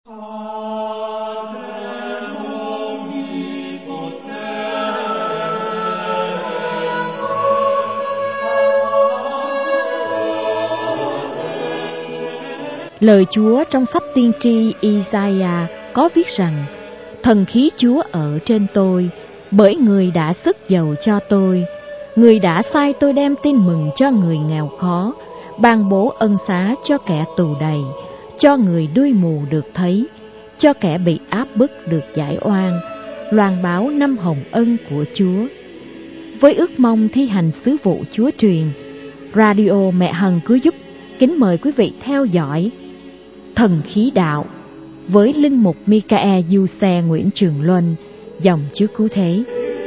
Lời Chúa trong sách tiên tri Isaiah có viết rằng: Thần khí Chúa ở trên tôi, bởi Người đã sức dầu cho tôi. Người đã sai tôi đem tin mừng cho người nghèo khó, ban bố ân xá cho kẻ tù đầy, cho người đuôi mù được thấy, cho kẻ bị áp bức được giải oan, loan báo năm hồng ân của Chúa. Với ước mong thi hành sứ vụ Chúa truyền, Radio Mẹ Hằng Cứu Giúp kính mời quý vị theo dõi Thần khí đạo với linh mục Michael Giuse Nguyễn Trường Luân, dòng trước cứu thế.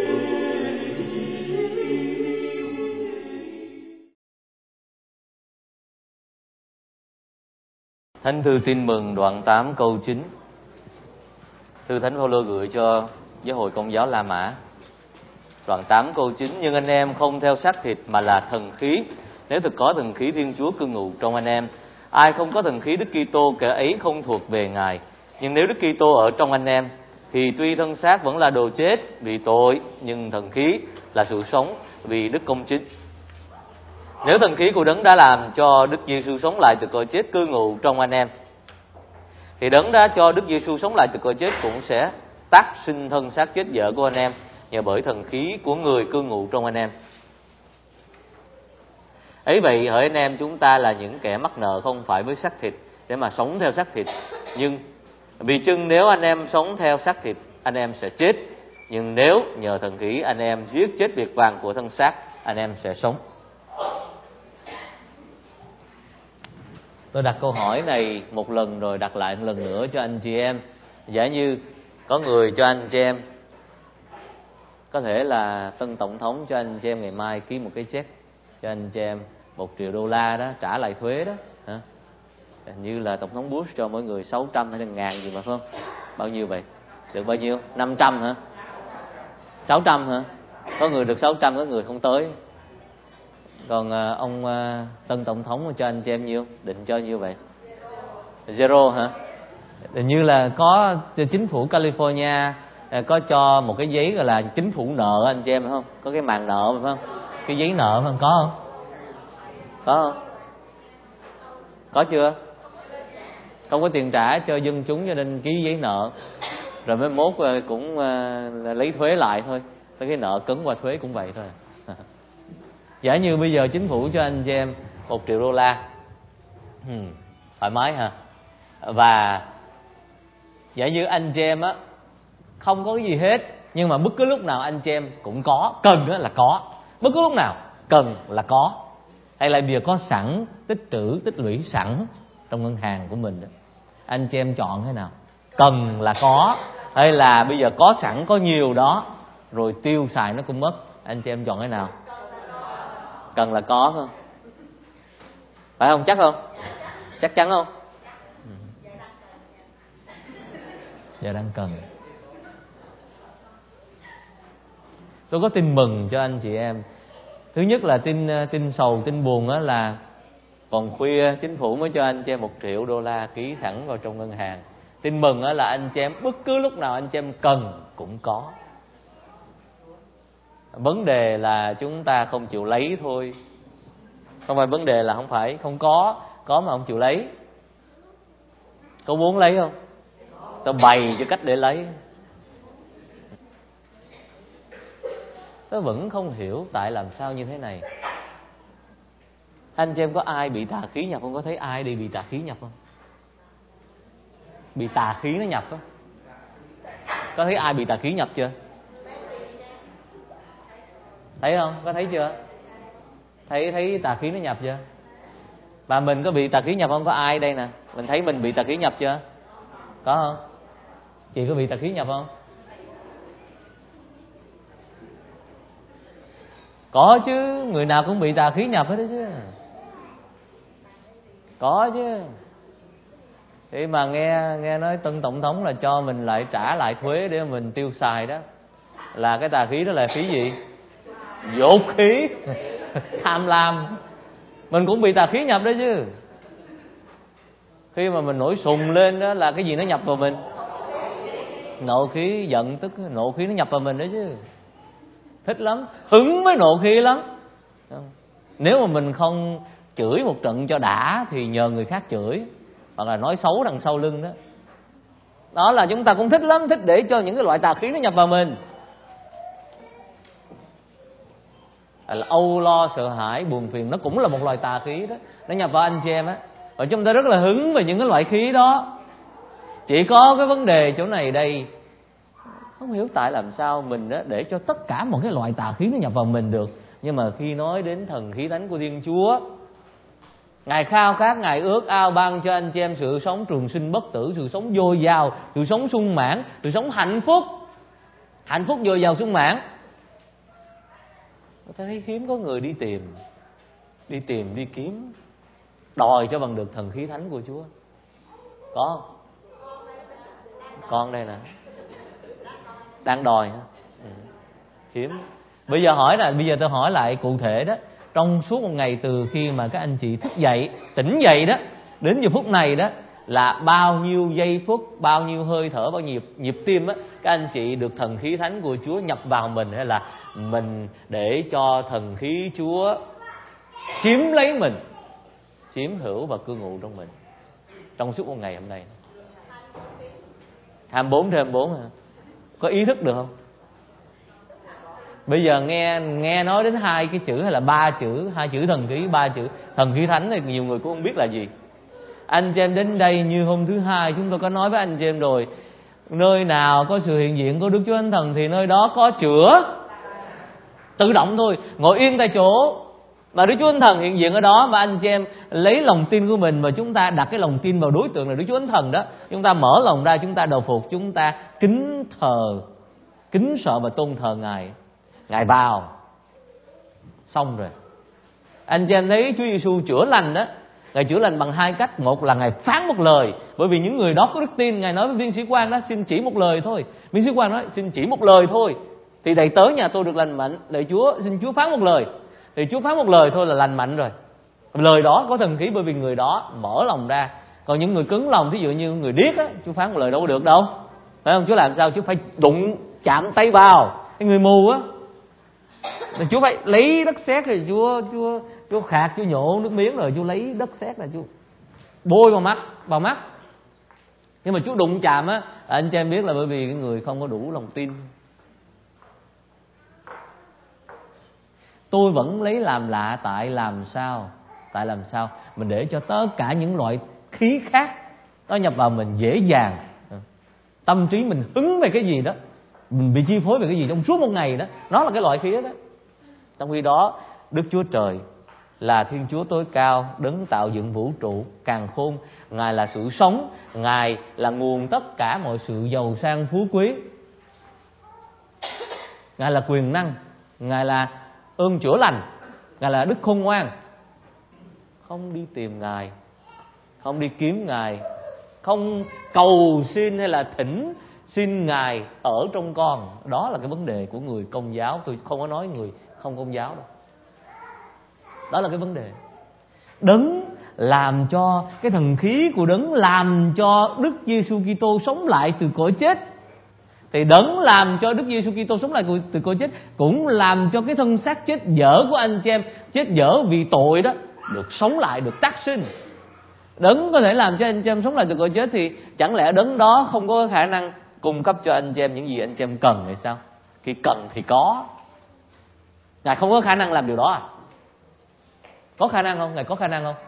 Thánh thư Tin Mừng đoạn 8 câu 9. Thư Thánh Phaolô gửi cho Giáo hội Công giáo La Mã. Đoạn 8 câu 9: Nhưng anh em không theo xác thịt mà là thần khí, nếu thực có thần khí Thiên Chúa cư ngụ trong anh em. Ai không có thần khí Đức Kitô, kẻ ấy không thuộc về Ngài. Nhưng nếu Đức Kitô ở trong anh em, thì tuy thân xác vẫn là đồ chết vì tội, nhưng thần khí là sự sống vì đức công chính. Nếu thần khí của Đấng đã làm cho Đức Giêsu sống lại từ cõi chết cư ngụ trong anh em, thì Đấng đã cho Đức Giêsu sống lại từ cõi chết cũng sẽ tác sinh thân xác chết dở của anh em, nhờ bởi thần khí của Người cư ngụ trong anh em. Ấy vậy, hỡi anh em, chúng ta là những kẻ mắc nợ không phải với xác thịt để mà sống theo xác thịt. Nhưng vì chừng nếu anh em sống theo xác thịt, anh em sẽ chết. Nhưng nếu nhờ thần khí anh em giết chết việc vàng của thân xác, anh em sẽ sống. Tôi đặt câu hỏi này một lần rồi đặt lại một lần nữa cho anh chị em. Giả như có người cho anh chị em, có thể là tân tổng thống cho anh chị em ngày mai ký một cái check cho anh chị em $1 triệu đó, trả lại thuế đó hả? Như là tổng thống Bush cho mỗi người 600 hay là 1.000 gì mà phải không? Bao nhiêu vậy? Được bao nhiêu? 500 hả? 600 hả? Có người được 600, có người không tới. Còn ông tân tổng thống cho anh chị em nhiêu? Định cho nhiêu vậy? Zero hả? Như là có chính phủ California có cho một cái giấy gọi là chính phủ nợ anh chị em phải không? Có cái màn nợ phải không? Cái giấy nợ phải không? Có không? Có không? Có chưa? Không có tiền trả cho dân chúng cho nên ký giấy nợ. Rồi mới mốt cũng lấy thuế lại thôi. Cái nợ cấn qua thuế cũng vậy thôi. Giả như bây giờ chính phủ cho anh chị em $1 triệu, thoải mái ha. Và giả như anh chị em á không có cái gì hết, nhưng mà bất cứ lúc nào anh chị em cũng có, cần là có, bất cứ lúc nào cần là có, hay là bây giờ có sẵn, tích trữ, tích lũy sẵn trong ngân hàng của mình đó. Anh chị em chọn thế nào? Cần là có, hay là bây giờ có sẵn, có nhiều đó rồi tiêu xài nó cũng mất? Anh chị em chọn thế nào? Cần là có không? Phải không? Chắc không? Chắc chắn không? Giờ đang cần. Tôi có tin mừng cho anh chị em. Thứ nhất là tin sầu, tin buồn á, là còn khuya chính phủ mới cho anh chị em $1 triệu ký sẵn vào trong ngân hàng. Tin mừng á là anh chị em bất cứ lúc nào anh chị em cần cũng có. Vấn đề là chúng ta không chịu lấy thôi. Không phải vấn đề là không có mà không chịu lấy. Có muốn lấy không? Tao bày cho cách để lấy. Tớ vẫn không hiểu tại làm sao như thế này. Anh chị em có ai bị tà khí nhập không? Có thấy ai đi bị tà khí nhập không? Bị tà khí nó nhập á. Có thấy ai bị tà khí nhập chưa? Thấy không? Có thấy chưa? Thấy tà khí nó nhập chưa? Bà mình có bị tà khí nhập không? Có ai đây nè mình thấy mình bị tà khí nhập chưa? Có không? Chị có bị tà khí nhập không? Có chứ, người nào cũng bị tà khí nhập hết đó chứ. Có chứ. Thì mà nghe nói tân tổng thống là cho mình lại trả lại thuế để mình tiêu xài đó, là cái tà khí đó là khí gì? Dột khí. Tham lam. Mình cũng bị tà khí nhập đó chứ. Khi mà mình nổi sùng lên đó là cái gì nó nhập vào mình? Nộ khí, giận tức, nộ khí nó nhập vào mình đó chứ. Thích lắm, hứng với nộ khí lắm. Nếu mà mình không chửi một trận cho đã thì nhờ người khác chửi, hoặc là nói xấu đằng sau lưng đó. Đó là chúng ta cũng thích lắm, thích để cho những cái loại tà khí nó nhập vào mình. Là âu lo, sợ hãi, buồn phiền, nó cũng là một loại tà khí đó, nó nhập vào anh chị em á. Và chúng ta rất là hứng về những cái loại khí đó. Chỉ có cái vấn đề chỗ này đây, không hiểu tại làm sao mình đó để cho tất cả một cái loại tà khí nó nhập vào mình được. Nhưng mà khi nói đến thần khí thánh của Thiên Chúa, Ngài khao khát, Ngài ước ao ban cho anh chị em sự sống trường sinh bất tử, sự sống dồi dào, sự sống sung mãn, sự sống hạnh phúc. Hạnh phúc dồi dào sung mãn. Ta thấy hiếm có người đi tìm, đi kiếm, đòi cho bằng được thần khí thánh của Chúa. Có không? Con đây nè, đang đòi hả? Hiếm. Bây giờ tôi hỏi lại cụ thể đó, trong suốt một ngày từ khi mà các anh chị thức dậy, tỉnh dậy đó, đến giờ phút này đó, là bao nhiêu giây phút, bao nhiêu hơi thở, bao nhiêu nhịp tim á, các anh chị được thần khí thánh của Chúa nhập vào mình, hay là mình để cho thần khí Chúa chiếm lấy mình, chiếm hữu và cư ngụ trong mình trong suốt một ngày hôm nay? 24/24 hả? Có ý thức được không? Bây giờ nghe nói đến hai cái chữ hay là ba chữ, hai chữ thần khí, ba chữ thần khí thánh thì nhiều người cũng không biết là gì. Anh chị em đến đây như hôm thứ hai chúng tôi có nói với anh chị em rồi, nơi nào có sự hiện diện của Đức Chúa Thánh Thần thì nơi đó có chữa. Tự động thôi, ngồi yên tại chỗ mà Đức Chúa Thánh Thần hiện diện ở đó. Và anh chị em lấy lòng tin của mình và chúng ta đặt cái lòng tin vào đối tượng là Đức Chúa Thánh Thần đó. Chúng ta mở lòng ra, chúng ta đầu phục, chúng ta kính thờ, kính sợ và tôn thờ Ngài. Ngài vào, xong rồi. Anh chị em thấy Chúa Giêsu chữa lành đó, Ngài chữa lành bằng hai cách. Một là Ngài phán một lời, bởi vì những người đó có đức tin. Ngài nói với viên sĩ quan đó, xin chỉ một lời thôi. Viên sĩ quan nói, xin chỉ một lời thôi thì đầy tớ nhà tôi được lành mạnh. Lạy Chúa, xin Chúa phán một lời. Thì Chúa phán một lời thôi là lành mạnh rồi. Lời đó có thần khí bởi vì người đó mở lòng ra. Còn những người cứng lòng, thí dụ như người điếc á, Chúa phán một lời đâu có được đâu, phải không? Chúa làm sao? Chúa phải đụng chạm tay vào. Cái người mù á, Chúa phải lấy đất sét rồi Chúa khạc, Chúa nhổ nước miếng rồi Chúa lấy đất sét là Chúa bôi vào mắt. Nhưng mà Chúa đụng chạm á, anh chị em biết là bởi vì cái người không có đủ lòng tin. Tôi vẫn lấy làm lạ tại làm sao mình để cho tất cả những loại khí khác nó nhập vào mình dễ dàng. Tâm trí mình hứng về cái gì đó, mình bị chi phối về cái gì trong suốt một ngày đó, nó là cái loại khí đó. Trong khi đó Đức Chúa Trời là Thiên Chúa tối cao, đấng tạo dựng vũ trụ càn khôn. Ngài là sự sống, Ngài là nguồn tất cả mọi sự giàu sang phú quý. Ngài là quyền năng, Ngài là ơn chữa lành, Ngài là đức khôn ngoan. Không đi tìm Ngài, không đi kiếm Ngài, không cầu xin hay là thỉnh xin Ngài ở trong con. Đó là cái vấn đề của người Công giáo. Tôi không có nói người không Công giáo đâu. Đó là cái vấn đề. Đấng làm cho cái thần khí của Đấng làm cho Đức Giêsu Kitô sống lại từ cõi chết, thì Đấng làm cho Đức Giêsu Kitô sống lại từ cõi chết cũng làm cho cái thân xác chết dở của anh chị em, chết dở vì tội đó, được sống lại, được tác sinh. Đấng có thể làm cho anh chị em sống lại từ cõi chết, thì chẳng lẽ Đấng đó không có khả năng cung cấp cho anh chị em những gì anh chị em cần hay sao? Khi cần thì có. Ngài không có khả năng làm điều đó à? Có khả năng không? Ngài có khả năng không?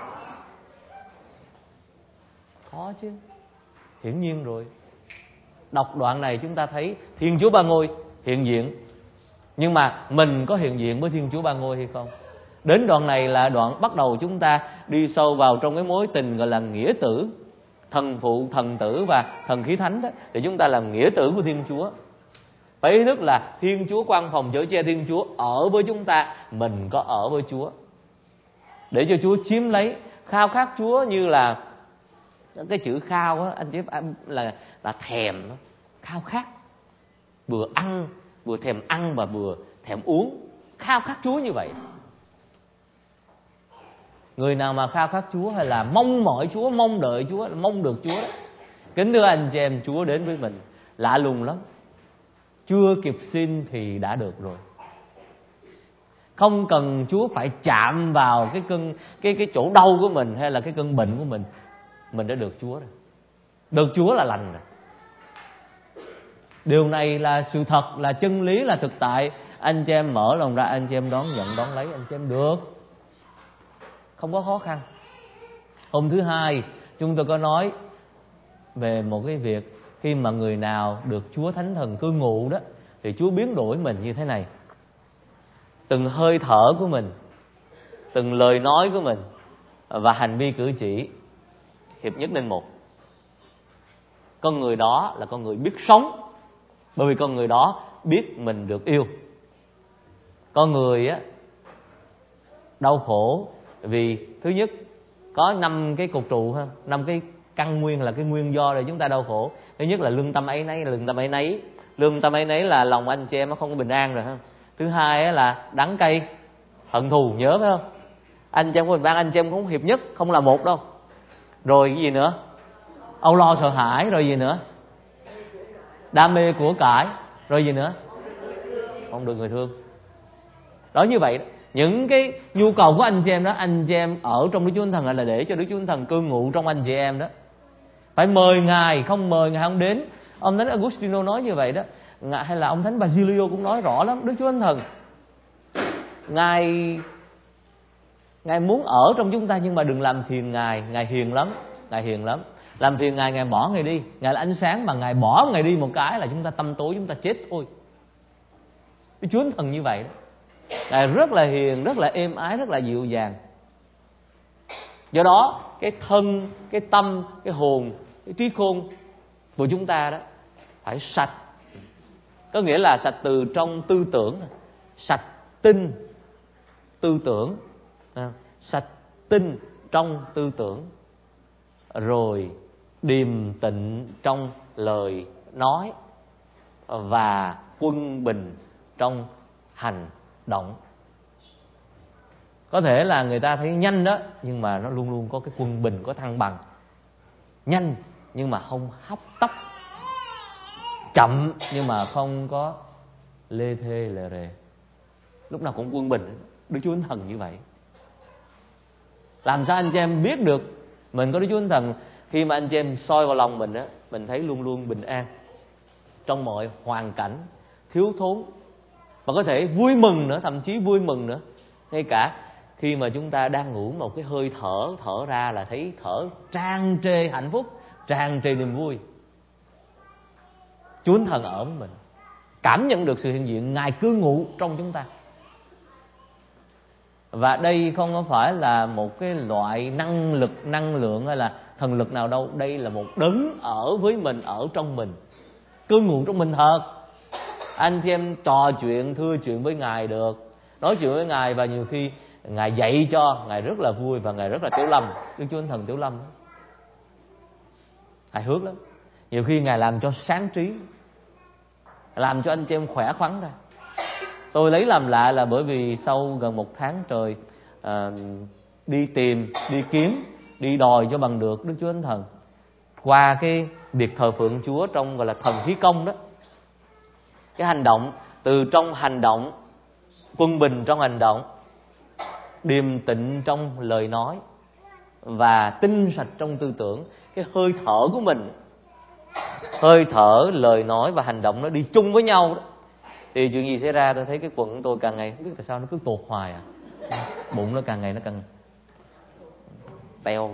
Có chứ, hiển nhiên rồi. Đọc đoạn này chúng ta thấy Thiên Chúa Ba Ngôi hiện diện, nhưng mà mình có hiện diện với Thiên Chúa Ba Ngôi hay không? Đến đoạn này là đoạn bắt đầu chúng ta đi sâu vào trong cái mối tình gọi là nghĩa tử, thần phụ, thần tử và thần khí thánh đó, để chúng ta làm nghĩa tử của Thiên Chúa. Phải ý thức là Thiên Chúa quan phòng chở che, Thiên Chúa ở với chúng ta, mình có ở với Chúa, để cho Chúa chiếm lấy. Khao khát Chúa như là cái chữ khao á, anh chị là thèm, khao khát, vừa thèm ăn và vừa thèm uống, khao khát Chúa như vậy. Người nào mà khao khát Chúa hay là mong mỏi Chúa, mong đợi Chúa, mong được Chúa đó, kính thưa anh chị em, Chúa đến với mình lạ lùng lắm. Chưa kịp xin thì đã được rồi. Không cần Chúa phải chạm vào cái chỗ đau của mình hay là cái cơn bệnh của mình đã được Chúa rồi. Được Chúa là lành rồi. Điều này là sự thật, là chân lý, là thực tại. Anh chị em mở lòng ra, anh chị em đón nhận, đón lấy, anh chị em được. Không có khó khăn. Hôm thứ Hai chúng tôi có nói về một cái việc khi mà người nào được Chúa Thánh Thần cư ngụ đó, thì Chúa biến đổi mình như thế này. Từng hơi thở của mình, từng lời nói của mình và hành vi cử chỉ hiệp nhất nên một. Con người đó là con người biết sống, bởi vì con người đó biết mình được yêu. Con người á đau khổ vì thứ nhất có 5 cái cột trụ ha, 5 cái căn nguyên là cái nguyên do để chúng ta đau khổ. Thứ nhất là lương tâm áy náy, lương tâm áy náy. Lương tâm áy náy là lòng anh chị em nó không có bình an rồi ha. Thứ hai là đắng cay, hận thù, nhớ phải không? Anh chị em có bình an, anh chị em cũng hiệp nhất, không là một đâu. Rồi cái gì nữa? Âu lo sợ hãi, rồi gì nữa? Đam mê của cải, rồi gì nữa? Không được người thương. Đó, như vậy đó. Những cái nhu cầu của anh chị em đó, anh chị em ở trong Đức Chúa Thánh Thần là để cho Đức Chúa Thánh Thần cư ngụ trong anh chị em đó. Phải mời Ngài, không mời Ngài không đến. Ông Thánh Agustino nói như vậy đó, hay là ông Thánh Basilio cũng nói rõ lắm. Đức Chúa Thánh Thần Ngài muốn ở trong chúng ta, nhưng mà đừng làm phiền Ngài. Ngài hiền lắm, Ngài hiền lắm. Làm phiền Ngài, Ngài bỏ Ngài đi. Ngài là ánh sáng mà Ngài bỏ Ngài đi một cái là chúng ta tăm tối, chúng ta chết thôi. Đức Chúa Thánh Thần như vậy đó. Ngài rất là hiền, rất là êm ái, rất là dịu dàng. Do đó cái thân, cái tâm, cái hồn, cái trí khôn của chúng ta đó phải sạch. Có nghĩa là sạch từ trong tư tưởng, sạch tinh tư tưởng, sạch tinh trong tư tưởng, rồi điềm tịnh trong lời nói và quân bình trong hành động. Có thể là người ta thấy nhanh đó, nhưng mà nó luôn luôn có cái quân bình, có thăng bằng. Nhanh nhưng mà không hấp tấp, chậm nhưng mà không có lê thê lề rề, lúc nào cũng quân bình. Đức Chúa Thánh Thần như vậy. Làm sao anh chị em biết được mình có Đức Chúa Thánh Thần? Khi mà anh chị em soi vào lòng mình á, mình thấy luôn luôn bình an trong mọi hoàn cảnh, thiếu thốn, và có thể vui mừng nữa, thậm chí vui mừng nữa. Ngay cả khi mà chúng ta đang ngủ, một cái hơi thở ra là thấy thở tràn trề hạnh phúc, tràn trề niềm vui. Chúa Thánh Thần ở với mình, cảm nhận được sự hiện diện Ngài cư ngụ trong chúng ta. Và đây không có phải là một cái loại năng lượng hay là thần lực nào đâu. Đây là một đấng ở với mình, ở trong mình, cư ngụ trong mình thật. Anh chị em trò chuyện, thưa chuyện với Ngài được, nói chuyện với Ngài, và nhiều khi Ngài dạy cho, Ngài rất là vui và Ngài rất là Tiểu Lâm. Đức Chúa Thánh Thần Tiểu Lâm hài hước lắm. Nhiều khi Ngài làm cho sáng trí, làm cho anh chị em khỏe khoắn ra. Tôi lấy làm lạ là bởi vì sau gần 1 tháng trời đi tìm, đi kiếm, đi đòi cho bằng được Đức Chúa Thánh Thần, qua cái việc thờ phượng Chúa trong gọi là thần khí công đó, cái hành động, từ trong hành động, quân bình trong hành động, điềm tịnh trong lời nói và tinh sạch trong tư tưởng. Cái hơi thở của mình, hơi thở, lời nói và hành động nó đi chung với nhau đó, thì chuyện gì xảy ra? Tôi thấy cái quần của tôi càng ngày không biết tại sao nó cứ tuột hoài à. Bụng nó càng ngày nó càng teo.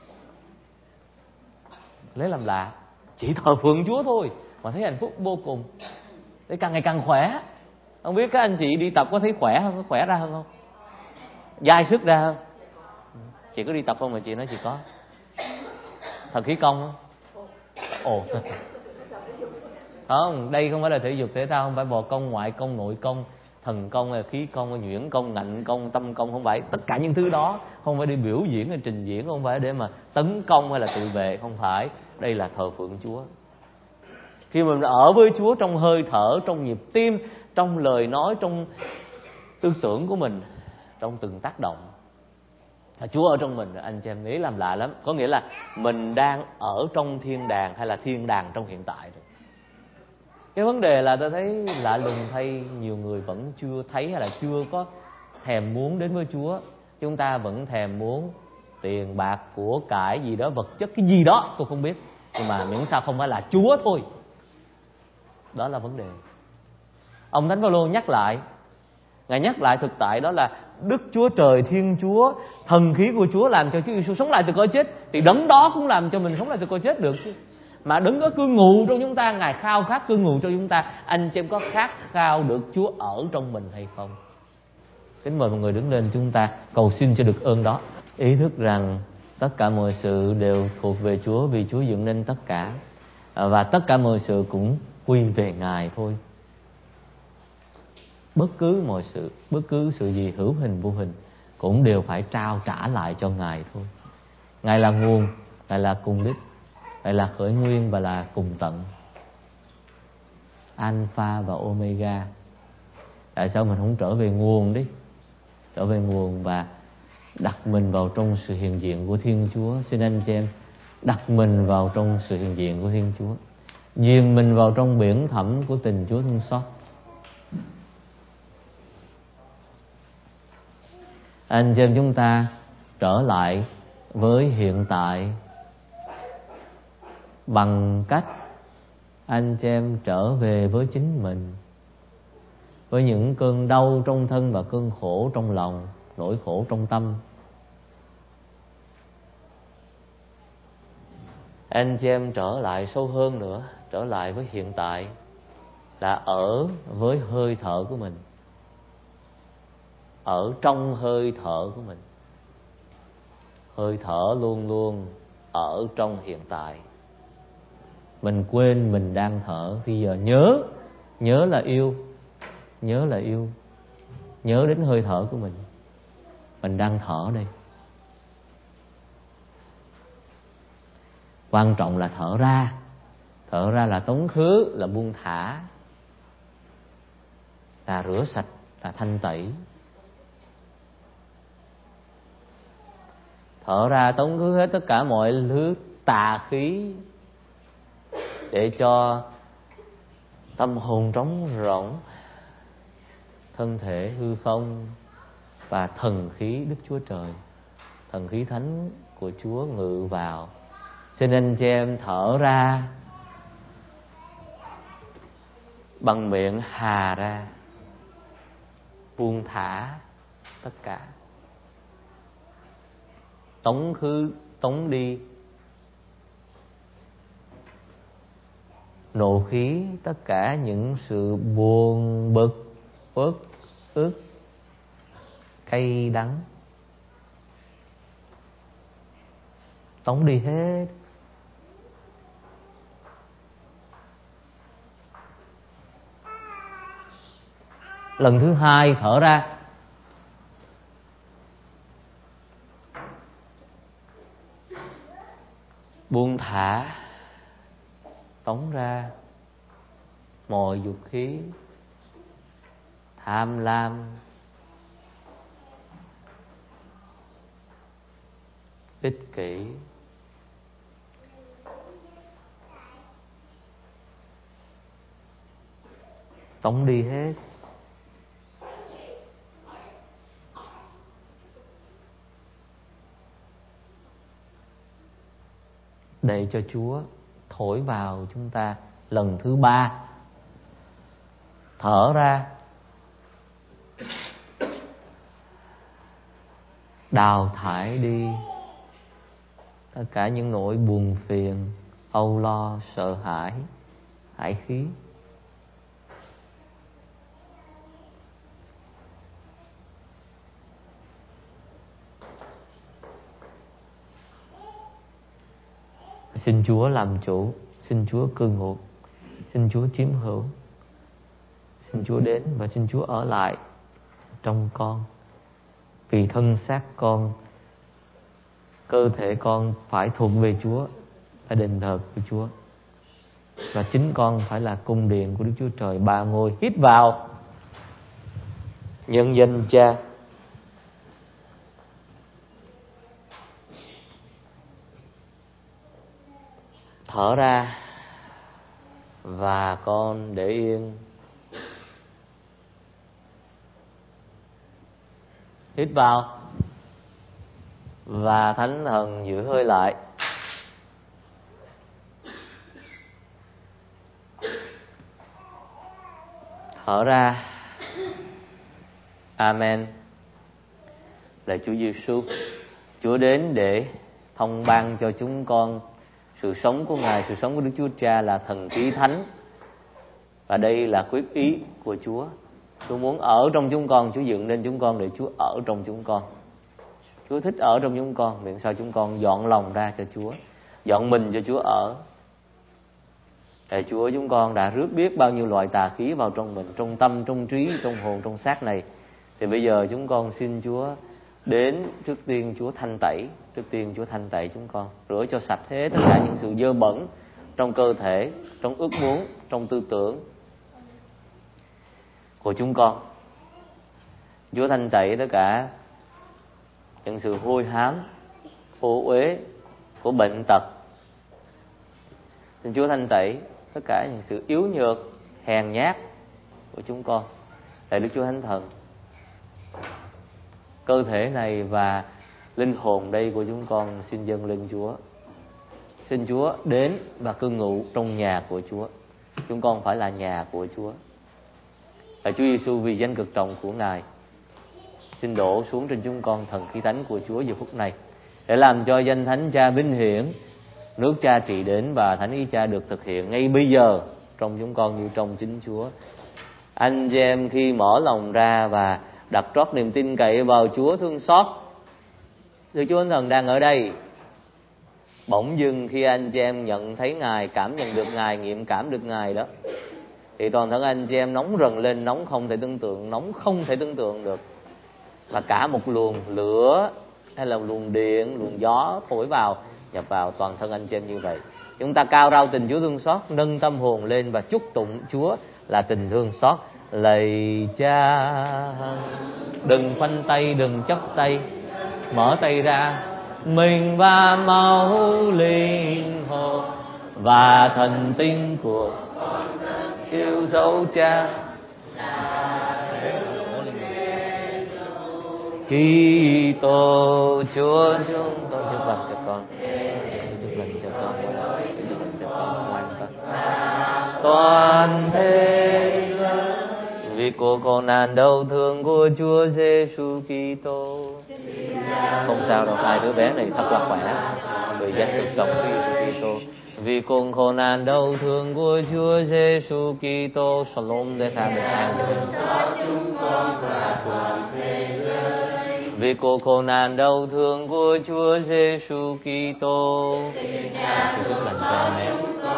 Lấy làm lạ, chỉ thờ phượng Chúa thôi mà thấy hạnh phúc vô cùng, thấy càng ngày càng khỏe. Không biết các anh chị đi tập có thấy khỏe không? Có khỏe ra hơn không? Dai sức ra hơn? Chị có đi tập không mà chị nói chị có? Thần khí công không? Ồ, không, đây không phải là thể dục thể thao, không phải bò công, ngoại công, nội công, thần công, khí công, nhuyễn công, ngạnh công, tâm công. Không phải tất cả những thứ đó, không phải để biểu diễn hay trình diễn, không phải để mà tấn công hay là tự vệ, không phải. Đây là thờ phượng Chúa. Khi mình ở với Chúa trong hơi thở, trong nhịp tim, trong lời nói, trong tư tưởng của mình, trong từng tác động, Chúa ở trong mình, anh chị em nghĩ làm lạ lắm. Có nghĩa là mình đang ở trong thiên đàng hay là thiên đàng trong hiện tại rồi. Cái vấn đề là tôi thấy lạ lùng thay, nhiều người vẫn chưa thấy hay là chưa có thèm muốn đến với Chúa. Chúng ta vẫn thèm muốn tiền bạc, của cải gì đó, vật chất cái gì đó tôi không biết, nhưng mà miễn sao không phải là Chúa thôi. Đó là vấn đề. Ông Thánh Phaolô nhắc lại, Ngài nhắc lại thực tại đó là Đức Chúa Trời, Thiên Chúa, thần khí của Chúa làm cho Chúa Giêsu sống lại từ cõi chết, thì đấng đó cũng làm cho mình sống lại từ cõi chết được chứ. Mà đấng đó cư ngụ trong chúng ta, Ngài khao khát cư ngụ trong chúng ta. Anh chị em có khát khao được Chúa ở trong mình hay không? Kính mời mọi người đứng lên, chúng ta cầu xin cho được ơn đó. Ý thức rằng tất cả mọi sự đều thuộc về Chúa, vì Chúa dựng nên tất cả, và tất cả mọi sự cũng quy về Ngài thôi. Bất cứ mọi sự, bất cứ sự gì hữu hình vô hình cũng đều phải trao trả lại cho Ngài thôi. Ngài là nguồn, Ngài là cùng đích, Ngài là khởi nguyên và là cùng tận, Alpha và Omega. Tại sao mình không trở về nguồn đi, trở về nguồn và đặt mình vào trong sự hiện diện của Thiên Chúa? Xin anh chị em đặt mình vào trong sự hiện diện của Thiên Chúa, dìm mình vào trong biển thẳm của tình Chúa thương xót. Anh chị em chúng ta trở lại với hiện tại bằng cách anh chị em trở về với chính mình, với những cơn đau trong thân và cơn khổ trong lòng, nỗi khổ trong tâm. Anh chị em trở lại sâu hơn nữa, trở lại với hiện tại là ở với hơi thở của mình, ở trong hơi thở của mình. Hơi thở luôn luôn ở trong hiện tại. Mình quên mình đang thở. Bây giờ nhớ là yêu, nhớ là yêu, nhớ đến hơi thở của mình. Mình đang thở đây. Quan trọng là thở ra. Thở ra là tống khứ, là buông thả, là rửa sạch, là thanh tẩy. Thở ra tống khứ hết tất cả mọi thứ tà khí, để cho tâm hồn trống rỗng, thân thể hư không và thần khí Đức Chúa Trời, thần khí thánh của Chúa ngự vào. Xin anh chị em thở ra bằng miệng, hà ra, buông thả tất cả, tống khứ, tống đi nộ khí, tất cả những sự buồn bực, uất ức, cay đắng, tống đi hết. Lần thứ hai thở ra, buông thả, tống ra mọi dục khí, tham lam, ích kỷ, tống đi hết. Để cho Chúa thổi vào chúng ta lần thứ ba. Thở ra, đào thải đi tất cả những nỗi buồn phiền, âu lo, sợ hãi, hải khí. Xin Chúa làm chủ, xin Chúa cư ngụ, xin Chúa chiếm hữu, xin Chúa đến và xin Chúa ở lại trong con. Vì thân xác con, cơ thể con phải thuộc về Chúa, phải đền thờ của Chúa, và chính con phải là cung điện của Đức Chúa Trời ba ngôi. Hít vào, nhân danh Cha, Thở ra và con để yên. Hít vào và Thánh Thần giữ hơi lại. Thở ra. Amen. Lạy Chúa Giêsu, Chúa đến để thông ban cho chúng con sự sống của Ngài, sự sống của Đức Chúa Cha là thần khí thánh. Và đây là quyết ý của Chúa. Chúa muốn ở trong chúng con, Chúa dựng nên chúng con để Chúa ở trong chúng con. Chúa thích ở trong chúng con, miễn sao chúng con dọn lòng ra cho Chúa, dọn mình cho Chúa ở. Thầy Chúa, chúng con đã rước biết bao nhiêu loại tà khí vào trong mình, trong tâm, trong trí, trong hồn, trong xác này. Thì bây giờ chúng con xin Chúa đến, trước tiên Chúa thanh tẩy, trước tiên Chúa thanh tẩy chúng con, rửa cho sạch hết tất cả những sự dơ bẩn trong cơ thể, trong ước muốn, trong tư tưởng của chúng con. Chúa thanh tẩy tất cả những sự hôi hám, ô uế của bệnh tật. Xin Chúa thanh tẩy tất cả những sự yếu nhược, hèn nhát của chúng con. Lạy Đức Chúa Thánh Thần, cơ thể này và linh hồn đây của chúng con xin dâng lên Chúa. Xin Chúa đến và cư ngụ trong nhà của Chúa. Chúng con phải là nhà của Chúa. Lạy Chúa Giêsu, vì danh cực trọng của Ngài, xin đổ xuống trên chúng con thần khí thánh của Chúa giờ phút này, để làm cho danh Thánh Cha vinh hiển, nước Cha trị đến và thánh ý Cha được thực hiện ngay bây giờ trong chúng con như trong chính Chúa. Anh chị em khi mở lòng ra và đặt trót niềm tin cậy vào Chúa thương xót, Đức Chúa Thánh Thần đang ở đây. Bỗng dưng khi anh chị em nhận thấy Ngài, cảm nhận được Ngài, nghiệm cảm được Ngài đó, thì toàn thân anh chị em nóng rần lên, nóng không thể tưởng tượng được. Và cả một luồng lửa hay là luồng điện, luồng gió thổi vào, nhập vào toàn thân anh chị em như vậy. Chúng ta cao rao tình Chúa thương xót, nâng tâm hồn lên và chúc tụng Chúa là tình thương xót. Lạy Cha, đừng khoanh tay, đừng chấp tay, mở tay ra. Mình và máu, linh hồn và thần tinh của yêu dấu Cha Kitô Chúa chúng tôi. Chúc lành cho con, chúc lành cho con, chúc lành cho con ngoan vâng. Toàn thế giới vì cuộc khổ nạn đau thương của Chúa Giêsu Kitô. Không sao đâu, hai đứa bé này thật là khỏe, vì danh cực trọng của Giêsu Kitô. Vì cuộc khổ nạn đau thương của Chúa Giêsu Kitô. Shalom để tha vì cuộc khổ nạn đau thương của Chúa Giêsu Kitô. Chúc lành cho mẹ.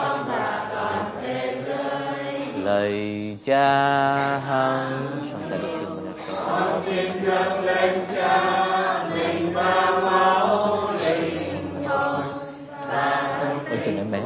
Lạy Cha hằng con xin dâng lên Cha mình và máu linh hồn và thân tình em bé,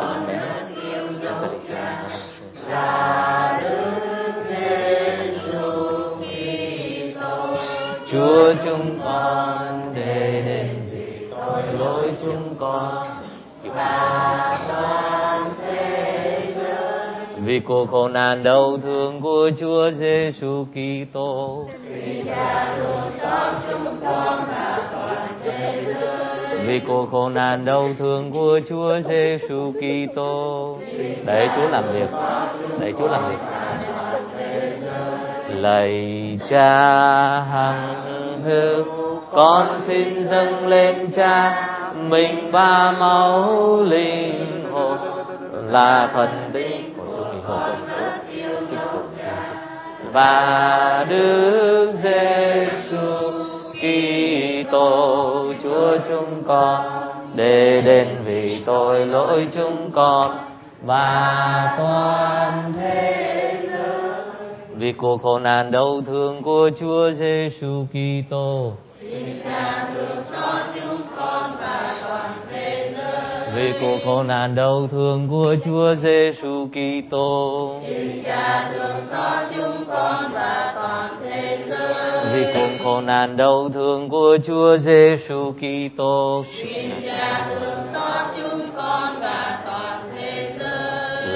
là Đức Giêsu Kitô. Chúa chúng con để đến vì tội lỗi chúng con và toàn thế giới. Vì cuộc khổ nạn đau thương của Chúa Giêsu Kitô. Xin Cha thương xót chúng con và toàn thế giới. Vì cuộc khổ nạn đau thương của Chúa Giêsu Kitô. Để Chúa làm việc, để Chúa làm việc. Lạy Cha hằng hữu, con xin dâng lên Cha mình và máu linh hồn là thần tinh của Chúa Nghỉ Hồn và Đức Giêsu Kitô Chúa chúng con, để đến vì tội lỗi chúng con và toàn thế giới. Vì cuộc khổ nạn đau thương của Chúa Giêsu Kitô. Xin Cha thương xót chúng con và toàn thế giới. Vì cuộc khổ nạn đau thương của Chúa Giêsu Kitô. Xin Cha thương xót chúng con và toàn thế giới. Vì cuộc khổ nạn đau thương của Chúa Giêsu Kitô. Xin Cha thương xót chúng con và toàn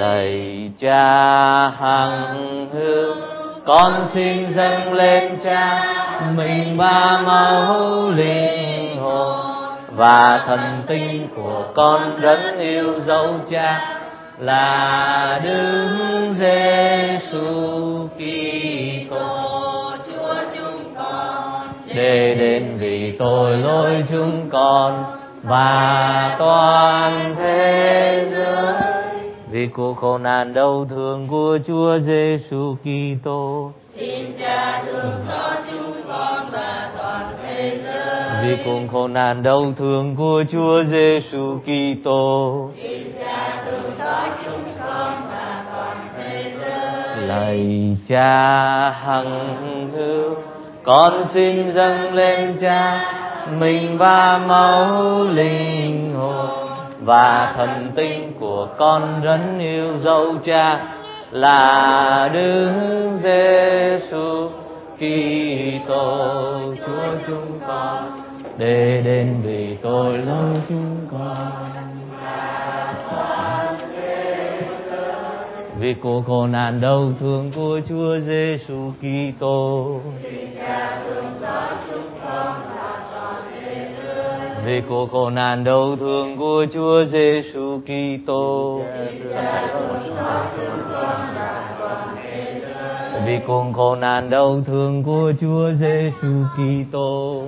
Lạy Cha hằng hữu, con xin dâng lên Cha mình ba mẫu linh hồn và thần tinh của con rất yêu dấu Cha là Đức Giêsu Kitô Chúa chúng con, để đến vì tội lỗi chúng con và toàn thế giới, vì cuộc khổ nạn đau thương của Chúa Giêsu Kitô. Xin Cha thương xót chúng con và toàn thế giới, vì cuộc khổ nạn đau thương của Chúa Giêsu Kitô. Xin Cha thương xót chúng con và toàn thế giới. Lạy Cha hằng hữu, con xin dâng lên Cha mình ba mẫu linh hồn và thần tinh của con rất yêu dấu Cha là Đức Giêsu Kitô Chúa chúng con, để đến vì tội lỗi chúng con. Vì cuộc khổ nạn đau thương của Chúa Giêsu Kitô. Vì cuộc khổ nạn đau thương của Chúa Giêsu Kitô. Vì cuộc khổ nạn đau thương của Chúa Giêsu Kitô.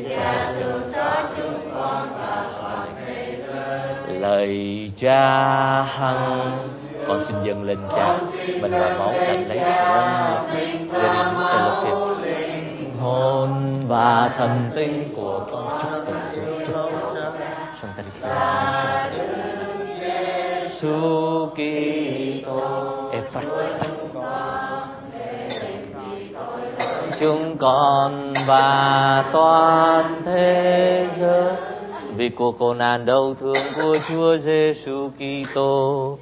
Lạy Cha hằng, con xin dâng lên Cha mình và máu đảnh lấy sự gia đình Elohim, hồn và thần tinh của con. Chúc tụng Chúa, chúc tụng Santa Giêsu Kitô chúng con và toàn thế giới, vì cuộc khổ nạn đau thương của Chúa Giêsu Kitô.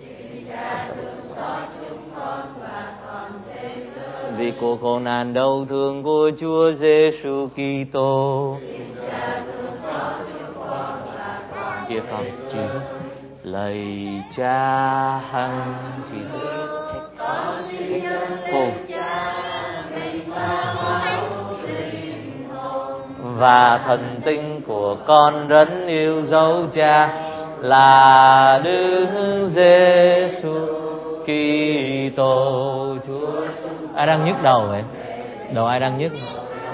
Vì cuộc khổ nạn đau thương của Chúa Giêsu Kitô. Dear God, Jesus, lạy Cha hằng, Jesus, và thần tinh của con rất yêu dấu Cha là Đức Giêsu Kitô Chúa. Ai đang nhức đầu vậy? Đầu ai đang nhức?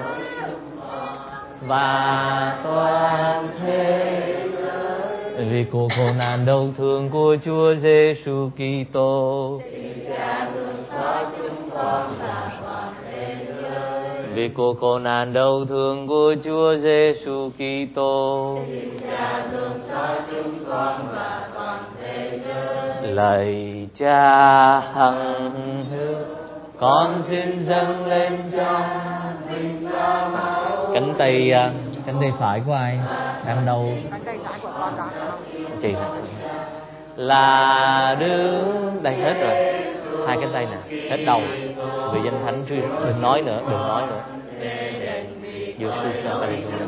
Và toàn thế giới, vì cuộc khổ nạn đau thương của Chúa Giêsu Kitô. Vì cuộc khổ nạn đau thương của Chúa Giêsu Kitô. Lạy Cha hằng hữu, con xin dâng lên Cha cánh tay phải của ai đang đau? Cánh tay trái của con đó. Chị là Đức, đây hết rồi, hai cánh tay nè, hết đầu. Vì danh Thánh Chúa, đừng nói nữa, đừng nói nữa. Giêsu Santa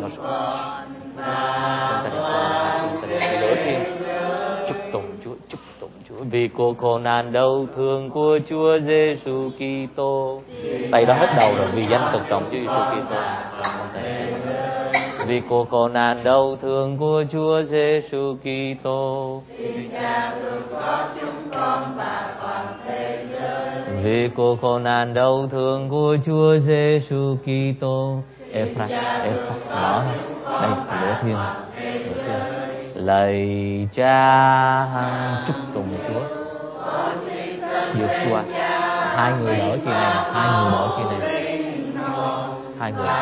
Thiên, chúc tụng Chúa, chúc tụng Chúa. Vì cuộc khổ nạn đau thương của Chúa Giêsu Kitô. Tay đó hết đầu rồi, vì danh cực trọng Chúa Giêsu Kitô. Vì cuộc khổ nạn đau thương của Chúa Giêsu Kitô. Vì cuộc khổ nạn đau thương của Chúa Giêsu Kitô. Ephraim, mở đây, lửa thiên. Lạy Cha hằng, chúc tụng Chúa. Giêsu, hai người đỡ kia này, hai người đỡ kia này, hai người.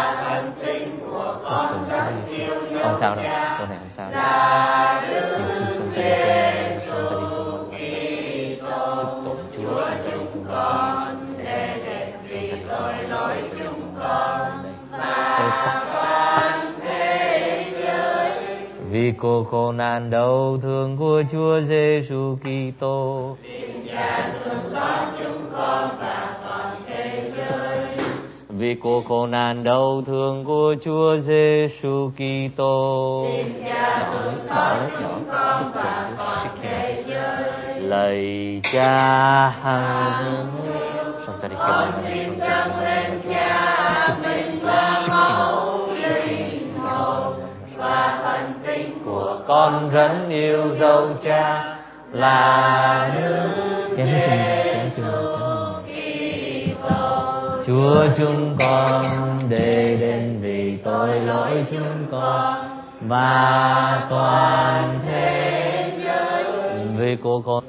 Không sao đâu, chỗ này không sao đâu. Chúc tụng Chúa. Vì cuộc khổ nạn đau thương của Chúa Giêsu Kitô. Vì cuộc khổ nạn đau thương của Chúa Giêsu Kitô. lạy Cha hằng của con rất yêu dấu Cha là nước Chúa chúng con để đến vì tội lỗi chúng con và toàn thế giới vì của con.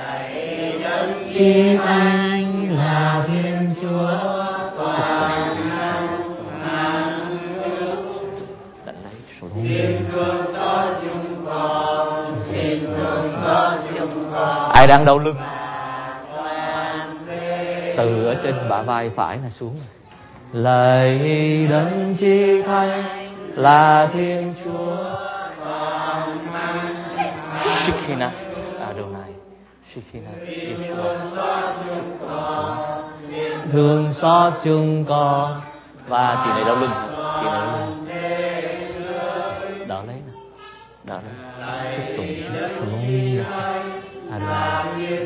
Chỉ Anh là Thiên Chúa toàn năng xin thương xót chúng con, xin thương xót chúng con. Ai đang đau lưng? Từ ở trên bả vai phải là xuống. Lạy Đấng Chí Thánh là Thiên Chúa toàn năng. Shekhinah Adonai. Shekhinah Yeshua. Thương xót chúng con. Và chị này đau lưng. Chị này đau lưng. Đỡ lấy nè. Đỡ lấy. Chúc tụng Shalom. Adonai.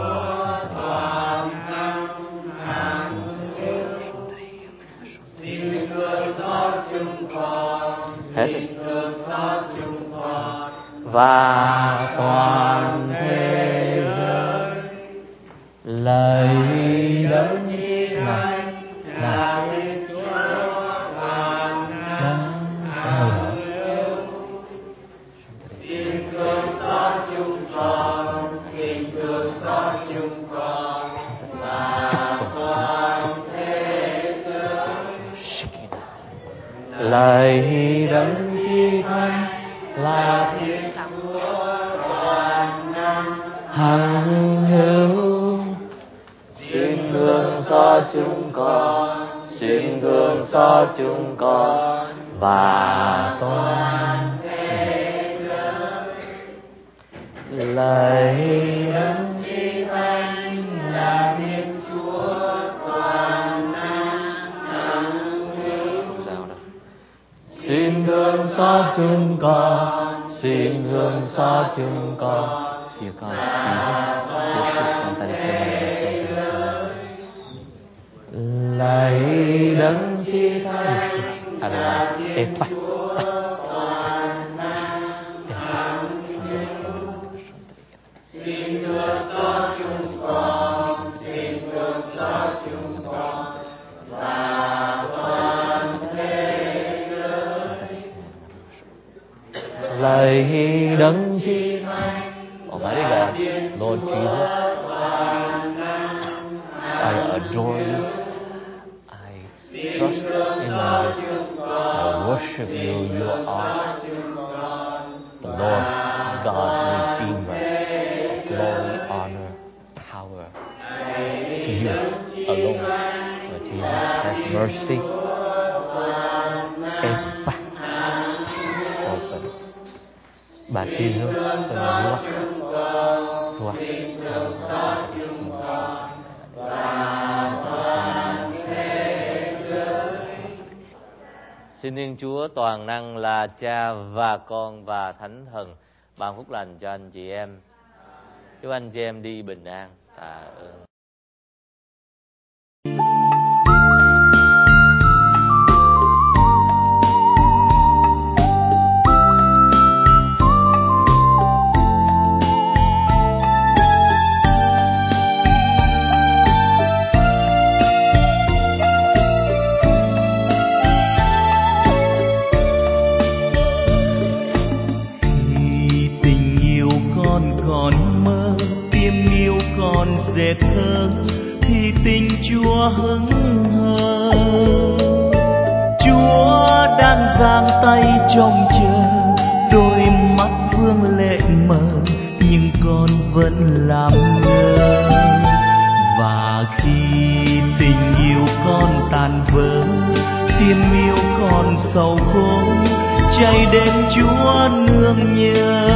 Xin thương xót chúng con. Xin thương xót chúng con. Và toàn thế giới. Lạy Đấng Chí Thánh là Thiên Chúa toàn năng. Xin thương xót chúng con. Xin thương xót chúng con. Và toàn thế giới. Lạy Đấng Chí Thánh là Thiên Chúa toàn năng hằng hữu. Xin thương xót chúng con. Xin thương xót chúng con và toàn thế giới. Lạy Đấng Chí Thánh là Thiên Chúa toàn năng hằng hữu. Xin thương xót chúng con. Xin thương xót chúng con. Dear God, lạy Đấng Chí Thánh là Thiên Chúa toàn năng hằng hữu. Xin thương xót chúng con. Xin thương xót chúng con và toàn thế giới. Lạy Đấng Chí Thánh, Almighty God, Lord Jesus, I adore you. I trust in you. I worship you. You are the Lord God, Redeemer, glory, honor, power to you alone. Lord Jesus, have mercy. Open. Baptism in Ruach. Xin Thiên Chúa toàn năng là Cha và Con và Thánh Thần ban phúc lành cho anh chị em. Chúc anh chị em đi bình an. Tạ ơn. Dệt thơ thì tình Chúa hững hờ. Chúa đang giang tay trông chờ, đôi mắt vương lệ mờ nhưng con vẫn làm ngơ. Và khi tình yêu con tàn vỡ, tim yêu con sầu khổ, chạy đến Chúa nương nhờ.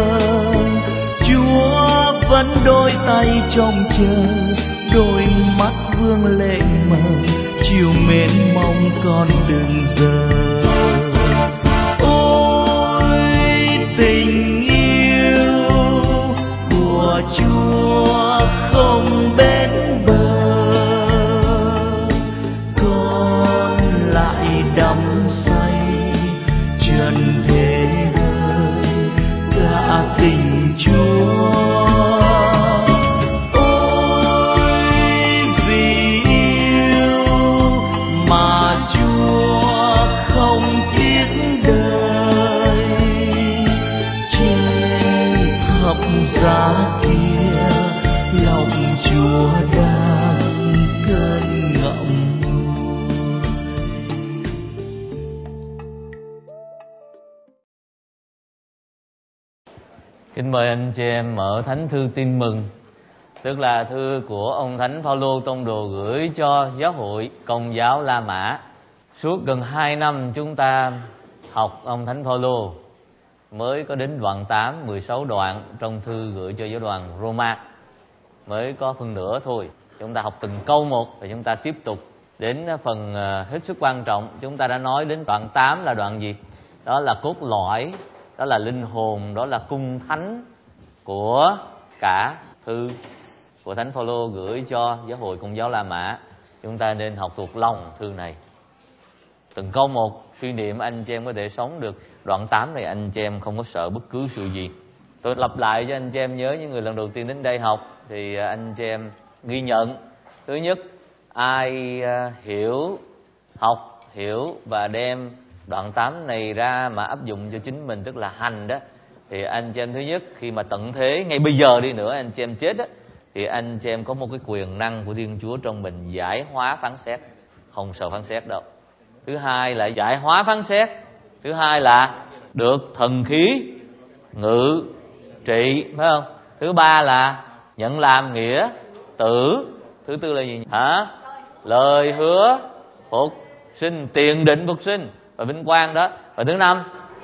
Chúa vẫn đôi tay trông chờ, đôi mắt vương lệ mờ, chiều mến mong con từng giờ. Ôi tình yêu của Chúa Kính mời anh chị em mở Thánh Thư Tin Mừng, tức là thư của ông Thánh Phaolô tông đồ gửi cho giáo hội Công giáo La Mã. Suốt gần 2 năm chúng ta học ông Thánh Phaolô, mới có đến đoạn 8, 16 đoạn trong thư gửi cho giáo đoàn Roma, mới có phân nửa thôi. Chúng ta học từng câu một và chúng ta tiếp tục đến phần hết sức quan trọng. Chúng ta đã nói đến đoạn 8 là đoạn gì? Đó là cốt lõi, đó là linh hồn, đó là cung thánh của cả thư của Thánh Phaolô gửi cho giáo hội Công giáo La Mã. Chúng ta nên học thuộc lòng thư này, từng câu một, suy niệm anh chị em có thể sống được đoạn 8 này. Anh chị em không có sợ bất cứ sự gì. Tôi lặp lại cho anh chị em nhớ, những người lần đầu tiên đến đây học thì anh chị em ghi nhận. Thứ nhất, ai học hiểu và đem đoạn 8 này ra mà áp dụng cho chính mình, tức là hành đó, thì anh chị em thứ nhất, khi mà tận thế ngay bây giờ đi nữa anh chị em chết đó, thì anh chị em có một cái quyền năng của Thiên Chúa trong mình, giải hóa phán xét, không sợ phán xét đâu. Thứ hai là giải hóa phán xét. Thứ hai là được thần khí ngự trị, phải không? Thứ ba là nhận làm nghĩa tử. Thứ tư là gì hả? Lời hứa phục sinh, tiền định phục sinh và vinh quang đó. Và thứ năm,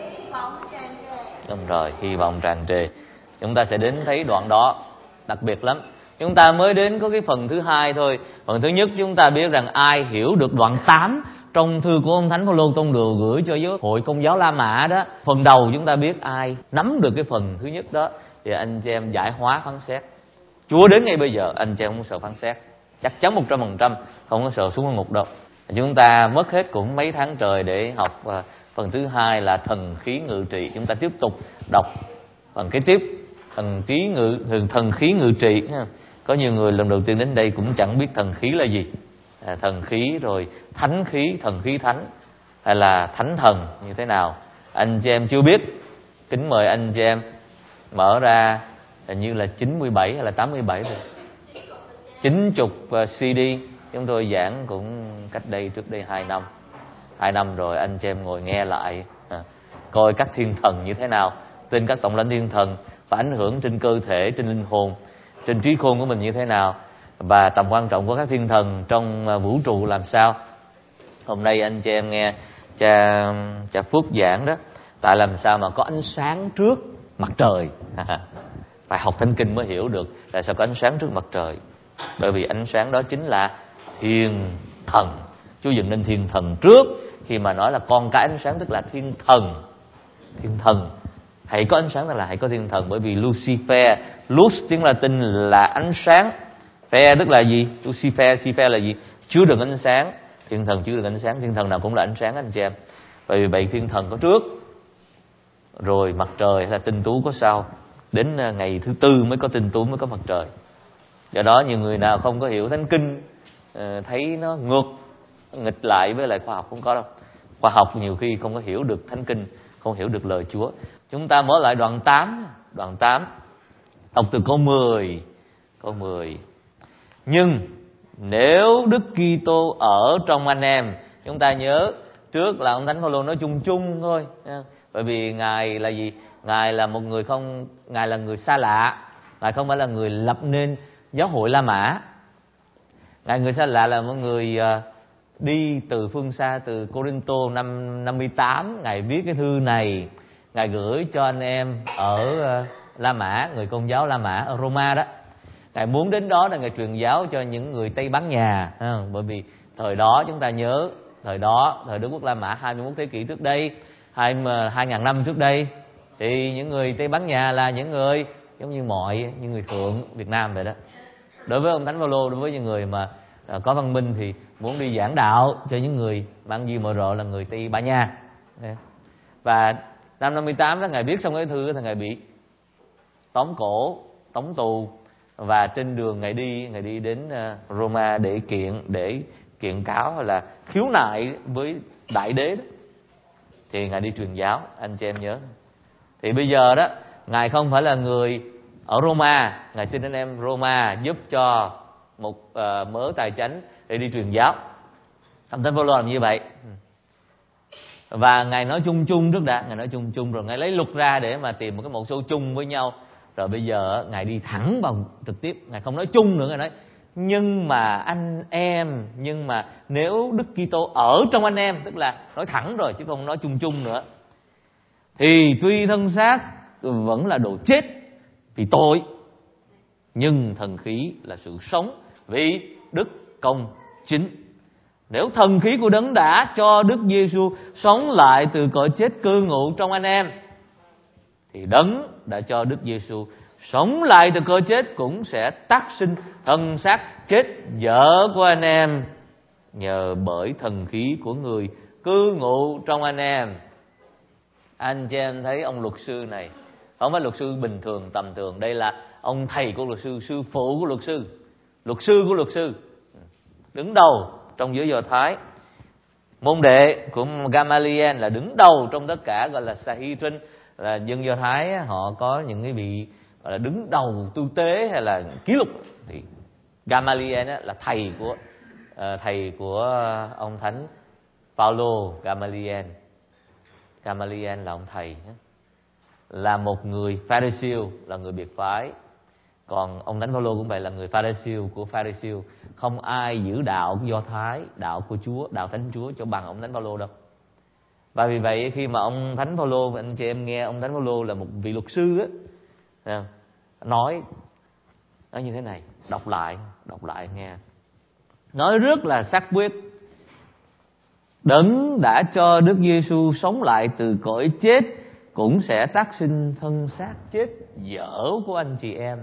đúng rồi, hy vọng tràn trề. Chúng ta sẽ đến thấy đoạn đó đặc biệt lắm. Chúng ta mới đến có cái phần thứ hai thôi. Phần thứ nhất chúng ta biết rằng ai hiểu được đoạn 8 trong thư của ông Thánh Phaolô tông đồ gửi cho giáo hội Công giáo La Mã đó, phần đầu chúng ta biết ai nắm được cái phần thứ nhất đó thì anh chị em giải hóa phán xét. Chúa đến ngay bây giờ, anh chị em không sợ phán xét, chắc chắn 100%, không có sợ xuống ngục đâu. Chúng ta mất hết cũng mấy tháng trời để học phần thứ hai là thần khí ngự trị. Chúng ta tiếp tục đọc phần kế tiếp, thần khí ngự trị. Có nhiều người lần đầu tiên đến đây cũng chẳng biết thần khí là gì. Thần khí rồi thánh khí, thần khí thánh, hay là thánh thần như thế nào, anh chị em chưa biết. Kính mời anh chị em mở ra, hình như là 97 hay là 87 rồi, 90 CD chúng tôi giảng cũng cách đây, trước đây 2 năm rồi. Anh chị em ngồi nghe lại, coi các thiên thần như thế nào, tin các tổng lãnh thiên thần và ảnh hưởng trên cơ thể, trên linh hồn, trên trí khôn của mình như thế nào, và tầm quan trọng của các thiên thần trong vũ trụ làm sao. Hôm nay anh chị em nghe cha Phước giảng đó, tại làm sao mà có ánh sáng trước mặt trời. Phải học Thánh Kinh mới hiểu được tại sao có ánh sáng trước mặt trời. Bởi vì ánh sáng đó chính là thiên thần. Chúa dựng nên thiên thần trước. Khi mà nói là con cái ánh sáng tức là thiên thần. Thiên thần hãy có ánh sáng, tức là hãy có thiên thần. Bởi vì Lucifer, Lux tiếng Latin là ánh sáng, Phe tức là gì? Lucifer là gì? Chứa đựng ánh sáng. Thiên thần chứa đựng ánh sáng. Thiên thần nào cũng là ánh sáng anh chị em. Bởi vì vậy thiên thần có trước, rồi mặt trời hay là tinh tú có sau. Đến ngày thứ tư mới có tinh tú, mới có mặt trời. Do đó nhiều người nào không có hiểu Thánh Kinh, thấy nó nghịch lại với lại khoa học, không có đâu. Khoa học nhiều khi không có hiểu được Thánh Kinh, không hiểu được lời Chúa. Chúng ta mở lại đoạn 8. Đoạn 8 học từ câu 10. Câu 10. Nhưng nếu Đức Kitô ở trong anh em, chúng ta nhớ trước là ông Thánh Phaolô nói chung chung thôi. Bởi vì Ngài là gì? Ngài là một người không, Ngài là người xa lạ. Ngài không phải là người lập nên giáo hội La Mã. Ngài người xa lạ là một người đi từ phương xa, từ Corinto năm 58. Ngài viết cái thư này, Ngài gửi cho anh em ở La Mã, người Công giáo La Mã ở Roma đó. Ngài muốn đến đó là Ngài truyền giáo cho những người Tây Ban Nha. Bởi vì thời đó chúng ta nhớ, thời Đức quốc La Mã 21 thế kỷ trước đây, 2.000 năm trước đây, thì những người Tây Ban Nha là những người giống như những người thượng Việt Nam vậy đó. Đối với ông Thánh Phaolô, đối với những người mà có văn minh thì muốn đi giảng đạo cho những người mang di mờ rợ là người Tây Ban Nha. Và năm 58 đó, Ngài viết xong cái thư thì Ngài bị tống cổ, tống tù. Và trên đường Ngài đi đến Roma để kiện cáo hay là khiếu nại với đại đế đó. Thì Ngài đi truyền giáo, anh chị em nhớ. Thì bây giờ đó, Ngài không phải là người ở Roma, Ngài xin anh em Roma giúp cho một mớ tài chánh để đi truyền giáo. Ông Thánh Phaolô làm như vậy. Và Ngài nói chung chung trước đã, Ngài nói chung chung rồi Ngài lấy luật ra để mà tìm một cái mẫu số chung với nhau Rồi bây giờ Ngài đi thẳng vào trực tiếp, Ngài không nói chung nữa, Ngài nói nhưng mà anh em, nhưng mà nếu Đức Kitô ở trong anh em, tức là nói thẳng rồi chứ không nói chung chung nữa, thì tuy thân xác vẫn là đồ chết vì tội, nhưng thần khí là sự sống vì đức công chính. Nếu thần khí của Đấng đã cho Đức Giêsu sống lại từ cõi chết cư ngụ trong anh em, thì Đấng đã cho Đức Giêsu sống lại từ cõi chết cũng sẽ tác sinh thân xác chết dở của anh em, nhờ bởi thần khí của người cư ngụ trong anh em. Anh chị em thấy ông luật sư này không phải luật sư bình thường tầm thường, đây là ông thầy của luật sư, sư phụ của luật sư của luật sư, đứng đầu trong giới Do Thái. Môn đệ của Gamaliel là đứng đầu trong tất cả, gọi là Sanhedrin, là dân Do Thái họ có những cái vị gọi là đứng đầu tư tế hay là ký lục, thì Gamaliel là thầy của ông thánh Phaolô. Gamaliel là ông thầy, là một người Pharisêu, là người biệt phái. Còn ông thánh Phaolô cũng vậy, là người Pharisêu của Pharisêu. Không ai giữ đạo Do Thái, đạo của Chúa, đạo Thánh Chúa cho bằng ông thánh Phaolô đâu. Và vì vậy khi mà ông thánh Phaolô, anh chị em nghe ông thánh Phaolô là một vị luật sư á, nói như thế này, đọc lại nghe, nói rất là xác quyết. Đấng đã cho Đức Giêsu sống lại từ cõi chết cũng sẽ tác sinh thân xác chết dở của anh chị em.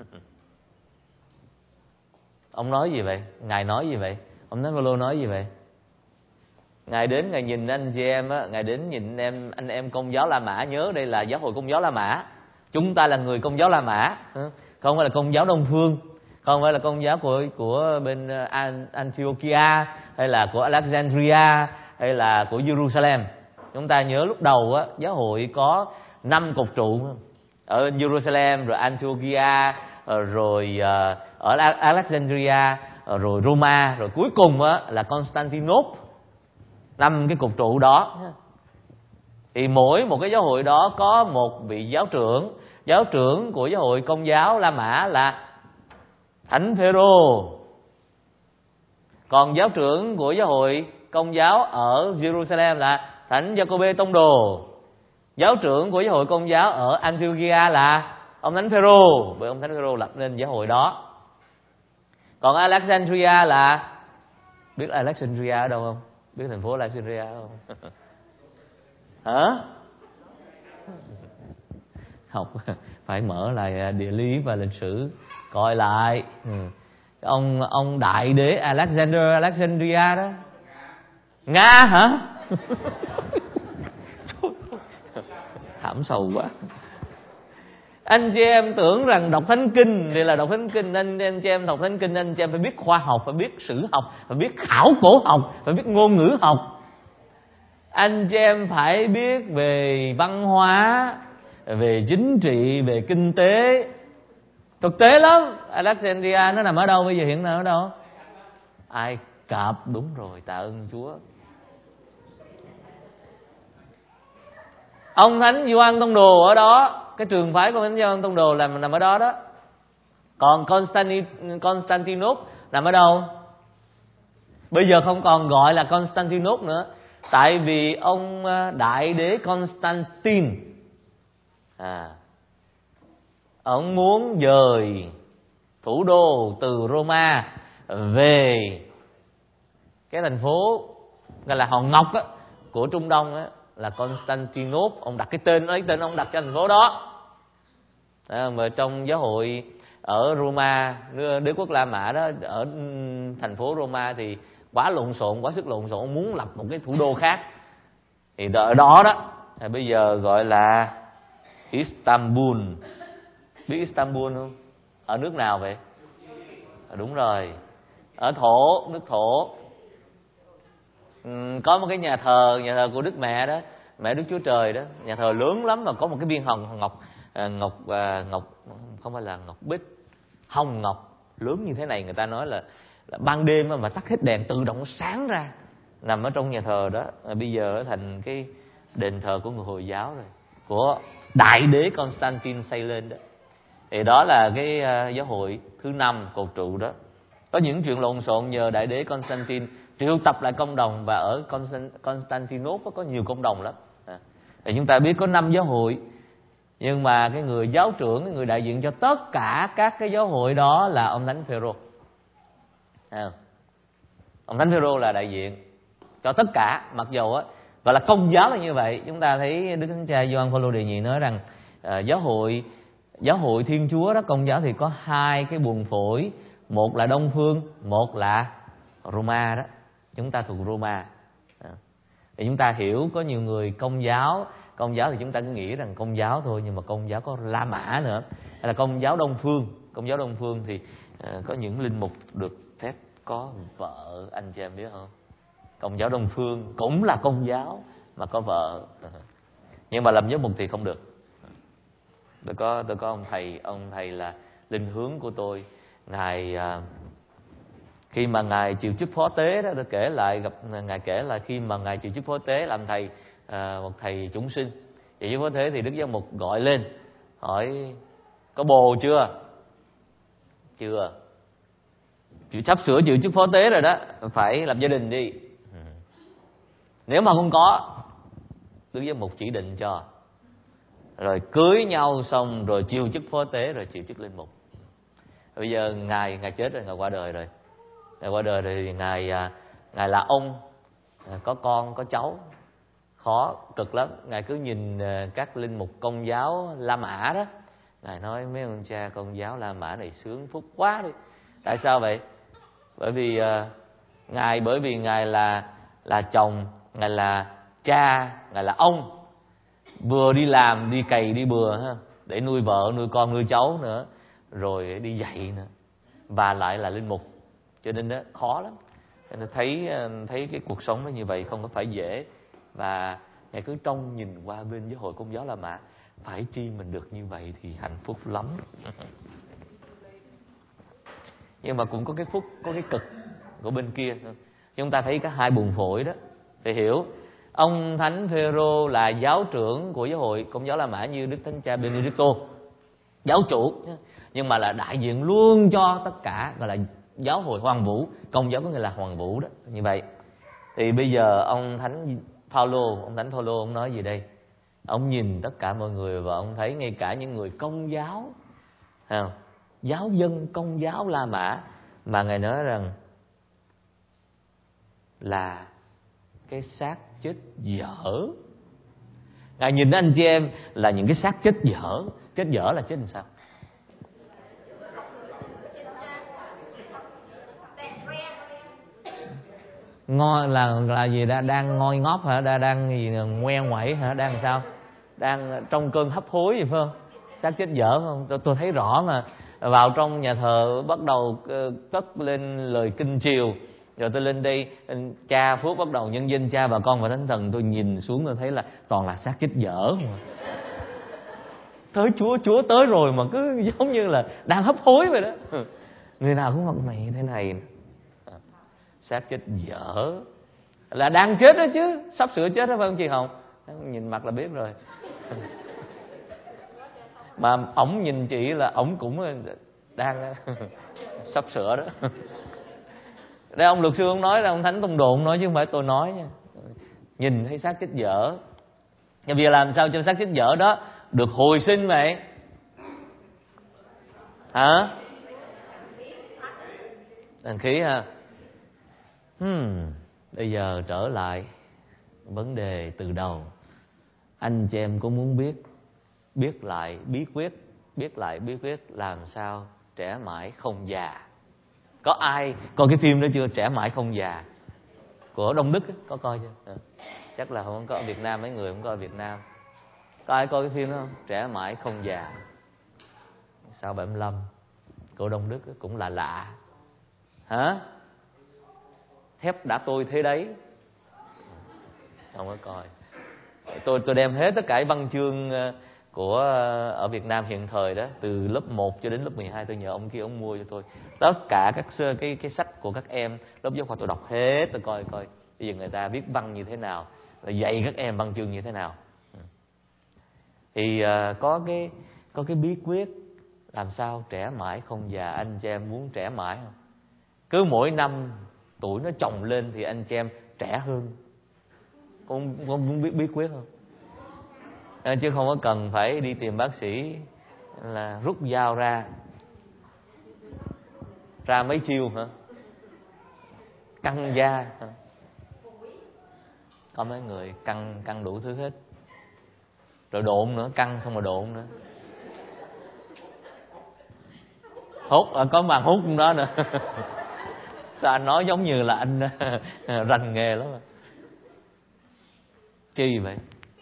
Ông nói gì vậy? Ngài nói gì vậy? Ông thánh Phaolô nói gì vậy? Ngài đến, Ngài nhìn anh chị em á, Ngài đến nhìn anh em Công giáo La Mã. Nhớ đây là giáo hội Công giáo La Mã, chúng ta là người Công giáo La Mã, không phải là Công giáo Đông phương, không phải là Công giáo của bên Antiochia hay là của Alexandria hay là của Jerusalem. Chúng ta nhớ lúc đầu á, giáo hội có 5 cột trụ ở Jerusalem, rồi Antiochia, rồi ở Alexandria, rồi Roma, rồi cuối cùng á là Constantinople. 5 cái cột trụ đó. Thì mỗi một cái giáo hội đó có một vị giáo trưởng. Giáo trưởng của giáo hội Công giáo La Mã là Thánh Phêrô. Còn giáo trưởng của giáo hội Công giáo ở Jerusalem là Thánh Giacôbê Tông Đồ. Giáo trưởng của giáo hội Công giáo ở Antiochia là ông Thánh Phêrô, bởi ông Thánh Phêrô lập nên giáo hội đó. Còn Alexandria là, biết Alexandria ở đâu không? Biết thành phố Alexandria không? Hả? Học phải mở lại địa lý và lịch sử coi lại. Ông đại đế Alexandria đó. Nga hả? Thảm sầu quá. Anh chị em tưởng rằng đọc Thánh Kinh thì là đọc Thánh Kinh. Anh chị em đọc Thánh Kinh, anh chị em phải biết khoa học, phải biết sử học, phải biết khảo cổ học, phải biết ngôn ngữ học. Anh chị em phải biết về văn hóa, về chính trị, về kinh tế. Thực tế lắm. Alexandria nó nằm ở đâu bây giờ, hiện nay ở đâu? Ai Cập, đúng rồi, tạ ơn Chúa. Ông Thánh Gioan Tông Đồ ở đó, cái trường phái của Thánh Gioan Tông Đồ nằm ở đó đó. Còn Constantinople nằm ở đâu? Bây giờ không còn gọi là Constantinople nữa, tại vì ông đại đế Constantine ông muốn dời thủ đô từ Roma về cái thành phố gọi là hòn ngọc á, của Trung Đông á, là Constantinople. Ông đặt cái tên, lấy tên ông đặt cho thành phố đó. Mà trong giáo hội ở Roma, đế quốc La Mã đó, ở thành phố Roma thì quá lộn xộn, quá sức lộn xộn, muốn lập một cái thủ đô khác. Thì ở đó đó thì bây giờ gọi là Istanbul. Biết Istanbul không? Ở nước nào vậy? Đúng rồi, ở Thổ, nước Thổ. Có một cái nhà thờ của Đức Mẹ đó, Mẹ Đức Chúa Trời đó, nhà thờ lớn lắm, mà có một cái viên hồng ngọc không phải là ngọc bích, hồng ngọc lớn như thế này. Người ta nói là ban đêm mà tắt hết đèn tự động sáng ra, nằm ở trong nhà thờ đó. Bây giờ thành cái đền thờ của người Hồi giáo rồi, của đại đế Constantine xây lên đó. Thì đó là cái giáo hội thứ 5 cột trụ đó. Có những chuyện lộn xộn nhờ đại đế Constantine triệu tập lại công đồng, và ở Constantinople có nhiều công đồng lắm. Thì chúng ta biết có 5 giáo hội, nhưng mà cái người giáo trưởng, cái người đại diện cho tất cả các cái giáo hội đó là ông Thánh Phêrô. Ông Thánh Phêrô là đại diện cho tất cả, mặc dù á gọi là công giáo là như vậy. Chúng ta thấy Đức Thánh Cha Gioan Phaolô đệ nhị nói rằng giáo hội Thiên Chúa đó, công giáo thì có 2 cái buồng phổi, một là Đông phương, một là Roma đó. Chúng ta thuộc Roma. Thì chúng ta hiểu có nhiều người công giáo thì chúng ta cứ nghĩ rằng công giáo thôi, nhưng mà công giáo có La Mã nữa, hay là công giáo Đông phương. Công giáo Đông phương thì có những linh mục được phép có vợ, anh chị em biết không? Công giáo Đông phương cũng là công giáo mà có vợ, nhưng mà làm giám mục thì không được. Tôi có ông thầy là linh hướng của tôi, ngài khi mà ngài chịu chức phó tế đó, tôi kể lại ngài kể là khi mà ngài chịu chức phó tế làm thầy, một thầy chúng sinh, chịu chức phó tế thì đức giám mục gọi lên hỏi có bồ chưa, sắp sửa chịu chức phó tế rồi đó, phải lập gia đình đi. Nếu mà không có, đức giám mục chỉ định cho, rồi cưới nhau xong rồi chịu chức phó tế, rồi chịu chức linh mục. Bây giờ ngài chết rồi, ngài qua đời rồi. Ngài qua đời rồi thì ngài là ông, có con có cháu, khó cực lắm. Ngài cứ nhìn các linh mục công giáo La Mã đó, ngài nói mấy ông cha công giáo La Mã này sướng phúc quá đi. Tại sao vậy? Bởi vì ngài là chồng, ngài là cha, ngài là ông, vừa đi làm, đi cày, đi bừa ha, để nuôi vợ, nuôi con, nuôi cháu nữa, rồi đi dạy nữa, và lại là linh mục, cho nên đó khó lắm. Nên thấy cái cuộc sống nó như vậy không có phải dễ. Và ngài cứ trông nhìn qua bên giáo hội công giáo La Mã, phải chi mình được như vậy thì hạnh phúc lắm. Nhưng mà cũng có cái phúc, có cái cực của bên kia. Chúng ta thấy cả 2 buồng phổi đó, thì hiểu ông Thánh Phêrô là giáo trưởng của giáo hội công giáo La Mã như Đức Thánh Cha Benedicto, giáo chủ, nhưng mà là đại diện luôn cho tất cả, gọi là giáo hội Hoàng Vũ. Công giáo có nghĩa là Hoàng Vũ đó, như vậy. Thì bây giờ ông Thánh Phaolô ông nói gì đây? Ông nhìn tất cả mọi người và ông thấy ngay cả những người công giáo, giáo dân công giáo La Mã, mà ngài nói rằng là cái xác chết dở. Ngài nhìn anh chị em là những cái xác chết dở. Chết dở là chết làm sao? Ngoi là gì đã đang ngoi ngóp hả? Đang gì ngoe ngoẩy hả? Đang sao? Đang trong cơn hấp hối gì phải không? Xác chết dở không? Tôi thấy rõ mà. Vào trong nhà thờ bắt đầu cất lên lời kinh chiều, rồi tôi lên đây cha Phước bắt đầu nhân danh Cha và Con và Thánh Thần. Tôi nhìn xuống tôi thấy là toàn là xác chết dở mà. Tới Chúa tới rồi mà cứ giống như là đang hấp hối vậy đó. Người nào cũng mặc mày thế này, xác chết dở là đang chết đó chứ, sắp sửa chết đó phải không chị Hồng? Nhìn mặt là biết rồi. Mà ổng nhìn chị là ổng cũng đang sắp sửa đó. Đây ông luật sư ông nói, là ông Thánh Tông Đồ ông nói chứ không phải tôi nói nha. Nhìn thấy xác chết dở, nhưng bây giờ làm sao cho xác chết dở đó được hồi sinh vậy? Hả? Đàn khí ha. Bây giờ trở lại vấn đề từ đầu. Anh chị em có muốn biết lại bí quyết làm sao trẻ mãi không già? Có ai coi cái phim đó chưa? Trẻ mãi không già của Đông Đức có coi chưa? Chắc là không có ở Việt Nam, mấy người không coi ở Việt Nam. Có ai coi cái phim đó không? Trẻ mãi không già sao 75 của Đông Đức cũng là lạ. Hả? Thép đã tôi thế đấy, không có coi. Tôi đem hết tất cả văn chương của ở Việt Nam hiện thời đó, từ lớp 1 cho đến lớp 12, tôi nhờ ông kia ông mua cho tôi tất cả các cái sách của các em lớp giáo khoa, tôi đọc hết, tôi coi bây giờ người ta viết văn như thế nào, rồi dạy các em văn chương như thế nào. Thì có cái bí quyết Làm sao trẻ mãi không già? Anh chị em muốn trẻ mãi không? Cứ mỗi năm tuổi nó chồng lên thì anh chị em trẻ hơn. Con muốn biết bí quyết không? Chứ không có cần phải đi tìm bác sĩ là rút dao ra mấy chiêu hả? Căng da hả? Có mấy người căng đủ thứ hết. Rồi độn nữa, căng xong rồi độn nữa. Hút, có màn hút đó nữa. Sao anh nói giống như là anh rành nghề lắm. Chi vậy?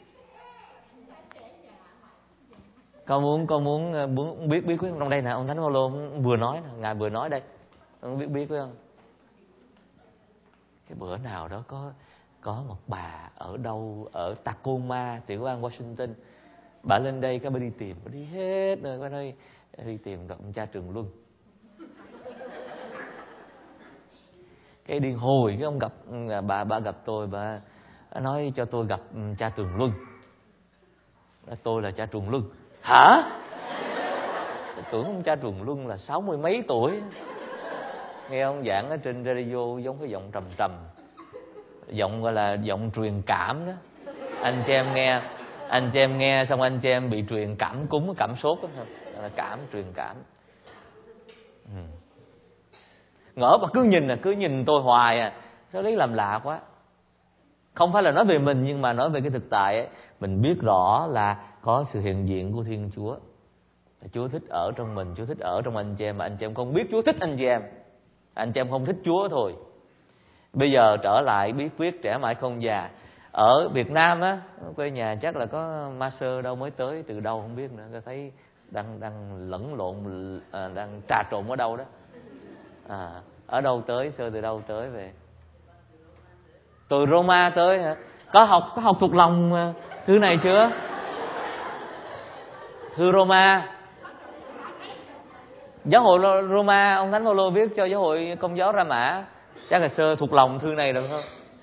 Con muốn biết quyết trong đây nè, ông Thánh Phaolô vừa nói nè, ngài vừa nói đây. Ông biết quyết không? Cái bữa nào đó có một bà ở đâu ở Tacoma, tiểu bang Washington. Bà lên đây bà đi tìm, bà đi hết nơi qua đây đi tìm gặp ông cha Trường Luân. Cái điên hồi cái ông gặp bà gặp tôi, bà nói cho tôi gặp cha Trường Luân. Tôi là cha Trường Luân. Hả? Tôi tưởng ông cha Trường Luân là 60 mấy tuổi. Nghe ông giảng ở trên radio giống cái giọng trầm trầm, giọng gọi là giọng truyền cảm đó. Anh chị em nghe xong anh chị em bị truyền cảm cúm, cảm sốt đó, là truyền cảm. Ngỡ mà cứ nhìn tôi hoài à. Sao lấy làm lạ quá. Không phải là nói về mình, nhưng mà nói về cái thực tại ấy. Mình biết rõ là có sự hiện diện của Thiên Chúa. Chúa thích ở trong mình, Chúa thích ở trong anh chị em, mà anh chị em không biết Chúa thích anh chị em. Anh chị em không thích Chúa thôi. Bây giờ trở lại bí quyết trẻ mãi không già. Ở Việt Nam á, quê nhà chắc là có master đâu mới tới từ đâu không biết nữa. Tôi thấy đang lẫn lộn, đang trà trộn ở đâu đó. Ở đâu tới, sơ từ đâu tới về? Từ Roma tới hả? Có học thuộc lòng thư này chưa? Thư Roma. Giáo hội Roma, ông Thánh Phaolô viết cho giáo hội Công giáo Ra Mã. Chắc là sơ thuộc lòng thư này được không?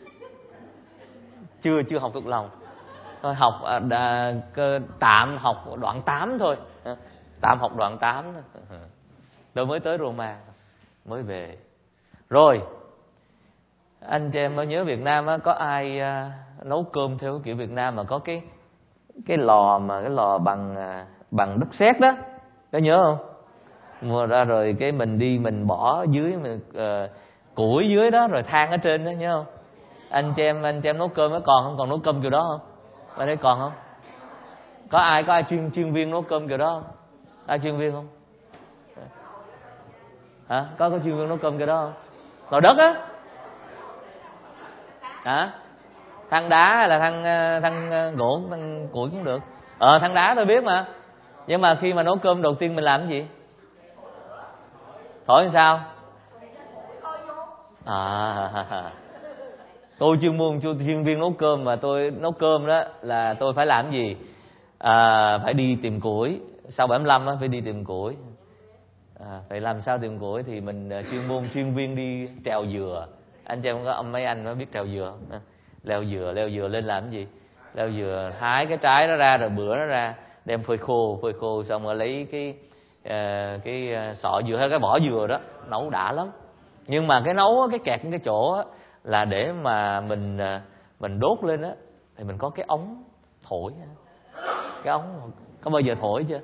Chưa học thuộc lòng. Thôi học tạm học đoạn 8 thôi. Tạm học đoạn 8 thôi. Tôi mới tới Roma, mới về. Rồi, anh chị em có nhớ Việt Nam á, có ai nấu cơm theo cái kiểu Việt Nam mà có cái lò bằng đất sét đó, có nhớ không? Mua ra rồi cái mình bỏ dưới củi dưới đó rồi than ở trên đó, nhớ không? Anh chị em nấu cơm có còn không? Còn nấu cơm kiểu đó không? Ở đây còn không? Có ai chuyên viên nấu cơm kiểu đó không? Ai chuyên viên không? Hả? Có chuyên viên nấu cơm kiểu đó không? Lò đất á? Hả? Than đá hay là than gỗ, than củi cũng được. Than đá tôi biết mà. Nhưng mà khi mà nấu cơm đầu tiên mình làm cái gì? Thổi làm sao? Tôi chuyên viên nấu cơm, mà tôi nấu cơm đó là tôi phải làm cái gì? Phải đi tìm củi. Sau 75 á phải đi tìm củi. Phải làm sao tìm củi thì mình chuyên viên đi trèo dừa. Anh chị em có mấy anh nó biết trèo dừa không? Leo dừa lên làm cái gì? Leo dừa hái cái trái nó ra rồi bữa nó ra, đem phơi khô xong rồi lấy cái sọ dừa hay cái vỏ dừa đó nấu đã lắm. Nhưng mà cái nấu cái kẹt cái chỗ á, là để mà mình đốt lên á thì mình có cái ống thổi. Cái ống có bao giờ thổi chưa?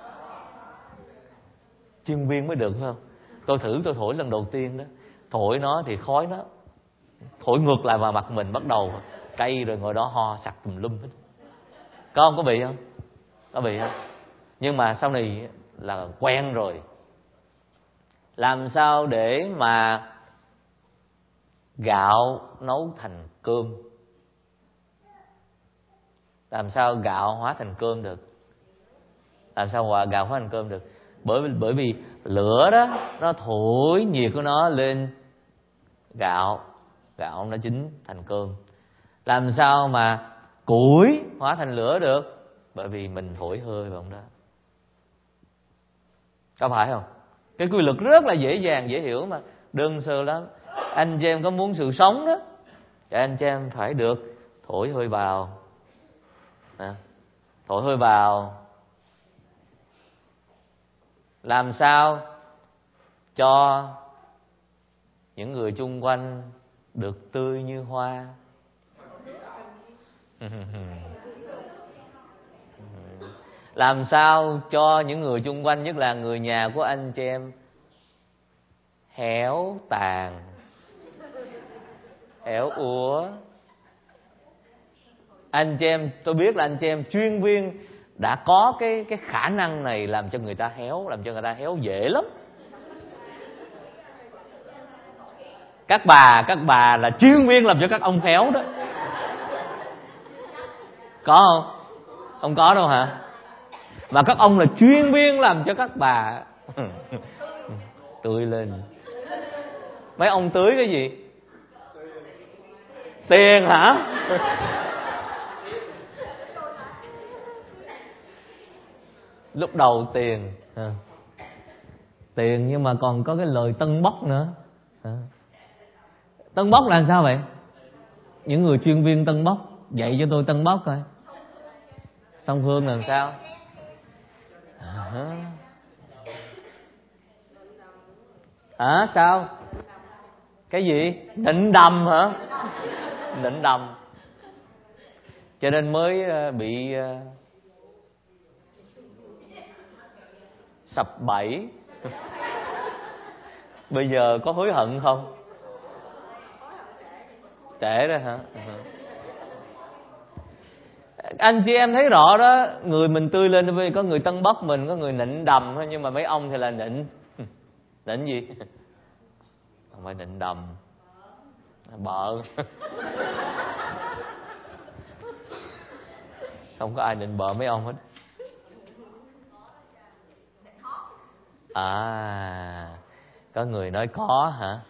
Chuyên viên mới được phải không? Tôi thổi lần đầu tiên đó, thổi nó thì khói nó thổi ngược lại vào mặt mình, bắt đầu cay rồi ngồi đó ho sặc tùm lum hết. Có bị không? Có bị không? Nhưng mà sau này là quen rồi. Làm sao để mà gạo nấu thành cơm? Làm sao gạo hóa thành cơm được? Làm sao gạo hóa thành cơm được? Bởi vì lửa đó nó thổi nhiệt của nó lên gạo nó chín thành cơm. Làm sao mà củi hóa thành lửa được? Bởi vì mình thổi hơi vào đó. Có phải không? Cái quy luật rất là dễ dàng, dễ hiểu mà, đơn sơ lắm. Anh chị em có muốn sự sống đó thì anh chị em phải được thổi hơi vào. Thổi hơi vào Làm sao cho những người chung quanh được tươi như hoa? Làm sao cho những người chung quanh, nhất là người nhà của anh chị em, héo tàn, héo úa? Anh chị em, tôi biết là anh chị em chuyên viên đã có cái khả năng này, làm cho người ta héo, làm cho người ta héo dễ lắm. Các bà là chuyên viên làm cho các ông héo đó. Có không? Không có đâu hả? Mà các ông là chuyên viên làm cho các bà tươi lên. Mấy ông tưới cái gì? Tiền hả? Lúc đầu tiền, tiền, nhưng mà còn có cái lời tân bốc nữa. Tân bốc là sao vậy? Những người chuyên viên tân bốc, dạy cho tôi tân bốc coi. Song Phương làm sao? Sao? Cái gì? Nịnh đầm hả? Nịnh đầm. Cho nên mới bị sập bẫy. Bây giờ có hối hận không? Trễ rồi hả? Anh chị em thấy rõ đó, người mình tươi lên, vì có người tân bốc mình, có người nịnh đầm thôi. Nhưng mà mấy ông thì là nịnh. Nịnh gì? Không phải nịnh đầm, bợ. Không có ai nịnh bợ mấy ông hết. Có người nói có hả?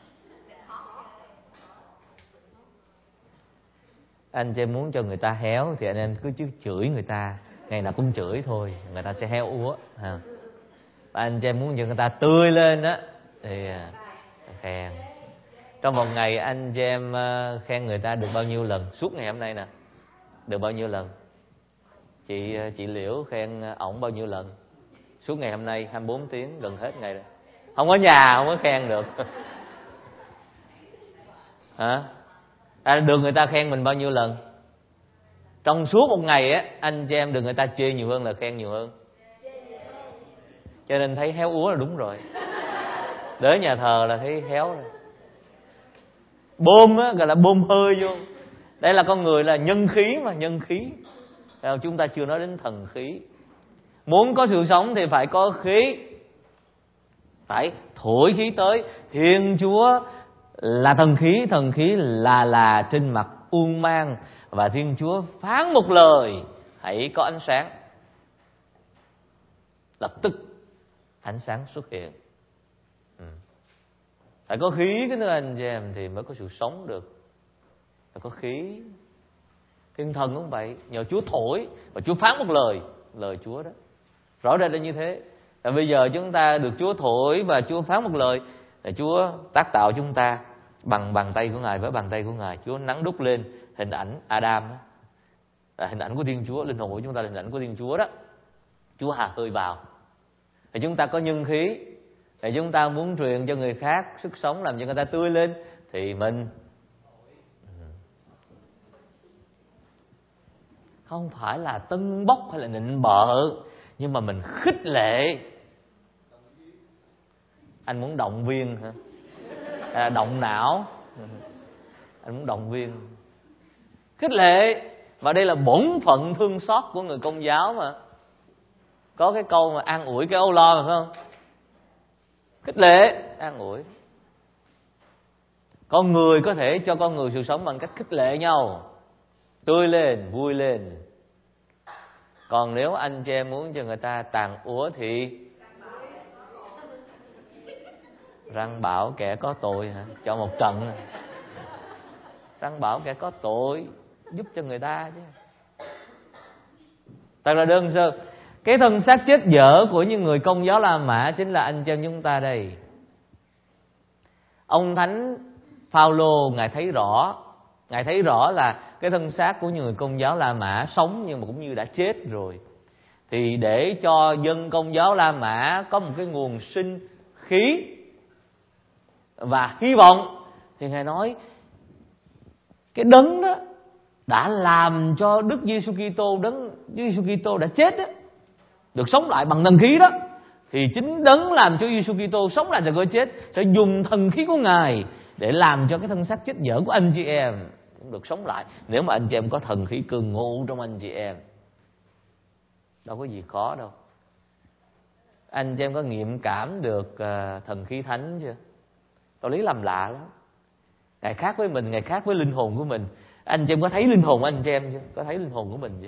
Anh chị muốn cho người ta héo thì anh em cứ chửi người ta, ngày nào cũng chửi thôi, người ta sẽ héo úa. Anh chị muốn cho người ta tươi lên đó thì khen. Trong một ngày anh chị em khen người ta được bao nhiêu lần? Suốt ngày hôm nay nè, được bao nhiêu lần? Chị Liễu khen ổng bao nhiêu lần? Suốt ngày hôm nay 24 tiếng, gần hết ngày rồi. Không có nhà không có khen được. Hả? Được người ta khen mình bao nhiêu lần? Trong suốt một ngày á, anh chị em được người ta chê nhiều hơn là khen nhiều hơn. Cho nên thấy héo úa là đúng rồi. Đến nhà thờ là thấy héo rồi. Bơm á, gọi là bơm hơi vô. Đây là con người là nhân khí mà, nhân khí. Chúng ta chưa nói đến thần khí. Muốn có sự sống thì phải có khí, phải thổi khí tới. Thiên Chúa là thần khí là trên mặt uông mang. Và Thiên Chúa phán một lời, hãy có ánh sáng, lập tức ánh sáng xuất hiện. Phải có khí cái nữa anh chị em thì mới có sự sống được. Phải có khí. Thiên thần cũng vậy, nhờ Chúa thổi và Chúa phán một lời, lời Chúa đó. Rõ ràng là như thế. Và bây giờ chúng ta được Chúa thổi và Chúa phán một lời, là Chúa tác tạo chúng ta bằng bàn tay của Ngài, với bàn tay của Ngài Chúa nắn đúc lên hình ảnh Adam đó. Là hình ảnh của Thiên Chúa, linh hồn của chúng ta là hình ảnh của Thiên Chúa đó. Chúa hà hơi vào thì chúng ta có nhân khí. Thì chúng ta muốn truyền cho người khác sức sống, làm cho người ta tươi lên, thì mình không phải là tân bốc hay là nịnh bợ, nhưng mà mình khích lệ. Anh muốn động viên hả? Động não. Anh muốn động viên, khích lệ. Và đây là bổn phận thương xót của người Công giáo mà. Có cái câu mà an ủi cái âu lo mà, phải không? Khích lệ, an ủi. Con người có thể cho con người sự sống bằng cách khích lệ nhau, tươi lên, vui lên. Còn nếu anh chị em muốn cho người ta tàn úa thì răng bảo kẻ có tội hả? Cho một trận. Răng bảo kẻ có tội, giúp cho người ta chứ. Thật là đơn sơ. Cái thân xác chết dở của những người Công giáo La Mã chính là anh chị em chúng ta đây. Ông Thánh Phaolô Ngài thấy rõ là cái thân xác của những người Công giáo La Mã sống nhưng mà cũng như đã chết rồi. thì để cho dân Công giáo La Mã có một cái nguồn sinh khí và hy vọng, thì Ngài nói cái đấng đó đã làm cho Đức Giêsu Kitô, đấng Giêsu Kitô đã chết đó, được sống lại bằng thần khí đó, thì chính đấng làm cho Giêsu Kitô sống lại từ cõi chết sẽ dùng thần khí của Ngài để làm cho cái thân xác chết dở của anh chị em cũng được sống lại, nếu mà anh chị em có thần khí cường ngụ trong anh chị em. Đâu có gì khó đâu. Anh chị em có nghiệm cảm được thần khí thánh chưa? Đạo lý làm lạ lắm. Ngài khác với mình, Ngài khác với linh hồn của mình. Anh chị em có thấy linh hồn anh chị em chưa? Có thấy linh hồn của mình chưa?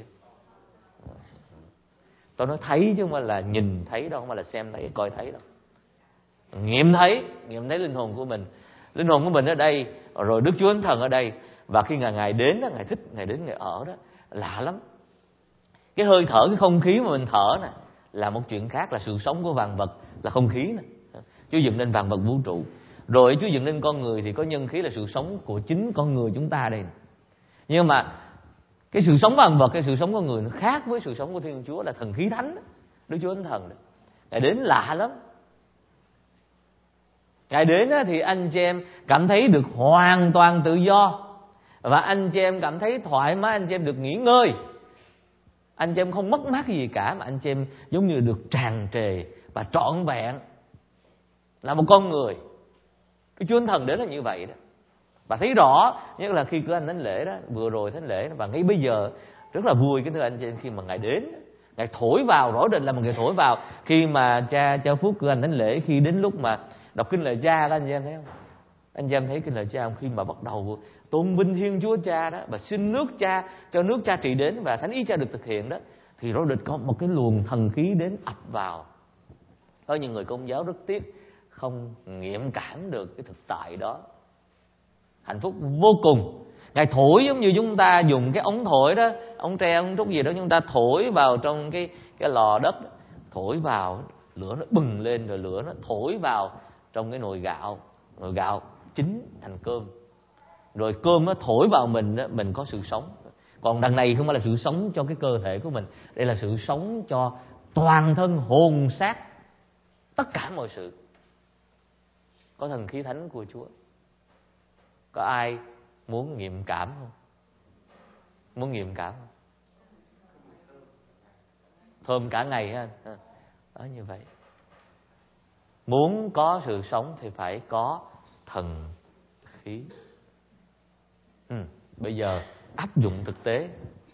Tôi nói thấy chứ không phải là nhìn thấy đâu, không phải là xem thấy, coi thấy đâu. Nghiệm thấy linh hồn của mình. Linh hồn của mình ở đây, rồi Đức Chúa Thánh Thần ở đây. Và khi Ngài đến đó, Ngài thích, Ngài đến, Ngài ở đó, lạ lắm. Cái hơi thở, cái không khí mà mình thở nè là một chuyện khác, là sự sống của vạn vật, là không khí nè. Chúa dựng nên vạn vật vũ trụ. Rồi Chúa dựng nên con người thì có nhân khí là sự sống của chính con người chúng ta đây. Nhưng mà cái sự sống vạn vật, cái sự sống của người nó khác với sự sống của Thiên Chúa, là thần khí thánh, Đức Chúa Thánh Thần. Ngài đến lạ lắm. Ngài đến thì anh chị em cảm thấy được hoàn toàn tự do, và anh chị em cảm thấy thoải mái, anh chị em được nghỉ ngơi. Anh chị em không mất mát gì cả, mà anh chị em giống như được tràn trề và trọn vẹn là một con người. Cái Chúa Thánh Thần đến là như vậy đó. Và thấy rõ, nhất là khi cử hành thánh lễ đó, vừa rồi thánh lễ, và ngay bây giờ rất là vui cái thưa anh chị em, khi mà Ngài đến, Ngài thổi vào, rõ rệt là một Ngài thổi vào. Khi mà cha Phúc cử hành thánh lễ, khi đến lúc mà đọc kinh lời Cha đó, anh chị em thấy không? Anh chị em thấy kinh lời Cha không? Khi mà bắt đầu tôn vinh Thiên Chúa Cha đó, và xin nước Cha, cho nước Cha trị đến và thánh ý Cha được thực hiện đó, thì rõ rệt có một cái luồng thần khí đến ập vào. Có những người Công giáo rất tiếc không nghiệm cảm được cái thực tại đó. Hạnh phúc vô cùng. Ngài thổi giống như chúng ta dùng cái ống thổi đó, ống tre, ống trúc gì đó, chúng ta thổi vào trong cái lò đất đó. Thổi vào, lửa nó bừng lên, rồi lửa nó thổi vào trong cái nồi gạo chín thành cơm. Rồi cơm nó thổi vào mình đó, mình có sự sống. Còn đằng này không phải là sự sống cho cái cơ thể của mình, đây là sự sống cho toàn thân, hồn xác, tất cả mọi sự. Có thần khí thánh của Chúa. Có ai muốn nghiệm cảm không? Muốn nghiệm cảm không? Thơm cả ngày ha. Đó, như vậy. Muốn có sự sống thì phải có thần khí. Bây giờ áp dụng thực tế.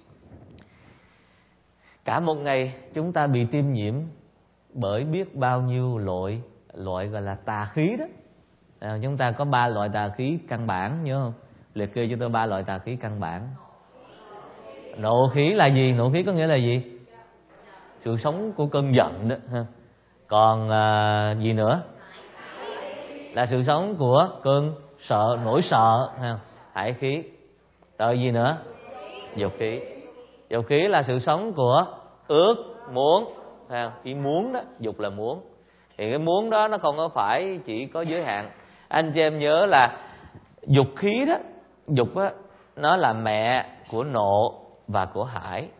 Cả một ngày chúng ta bị tiêm nhiễm bởi biết bao nhiêu loại gọi là tà khí đó. Chúng ta có 3 loại tà khí căn bản, nhớ không? Liệt kê cho tôi 3 loại tà khí căn bản. Nộ khí là gì? Nộ khí có nghĩa là gì? Sự sống của cơn giận đó. Còn gì nữa? Là sự sống của cơn sợ, nỗi sợ, hải khí. Rồi gì nữa? Dục khí. Dục khí là sự sống của ước muốn, ý muốn đó. Dục là muốn. Thì cái muốn đó nó không có phải chỉ có giới hạn. Anh chị em nhớ là dục khí đó, dục đó, nó là mẹ của nộ và của hải.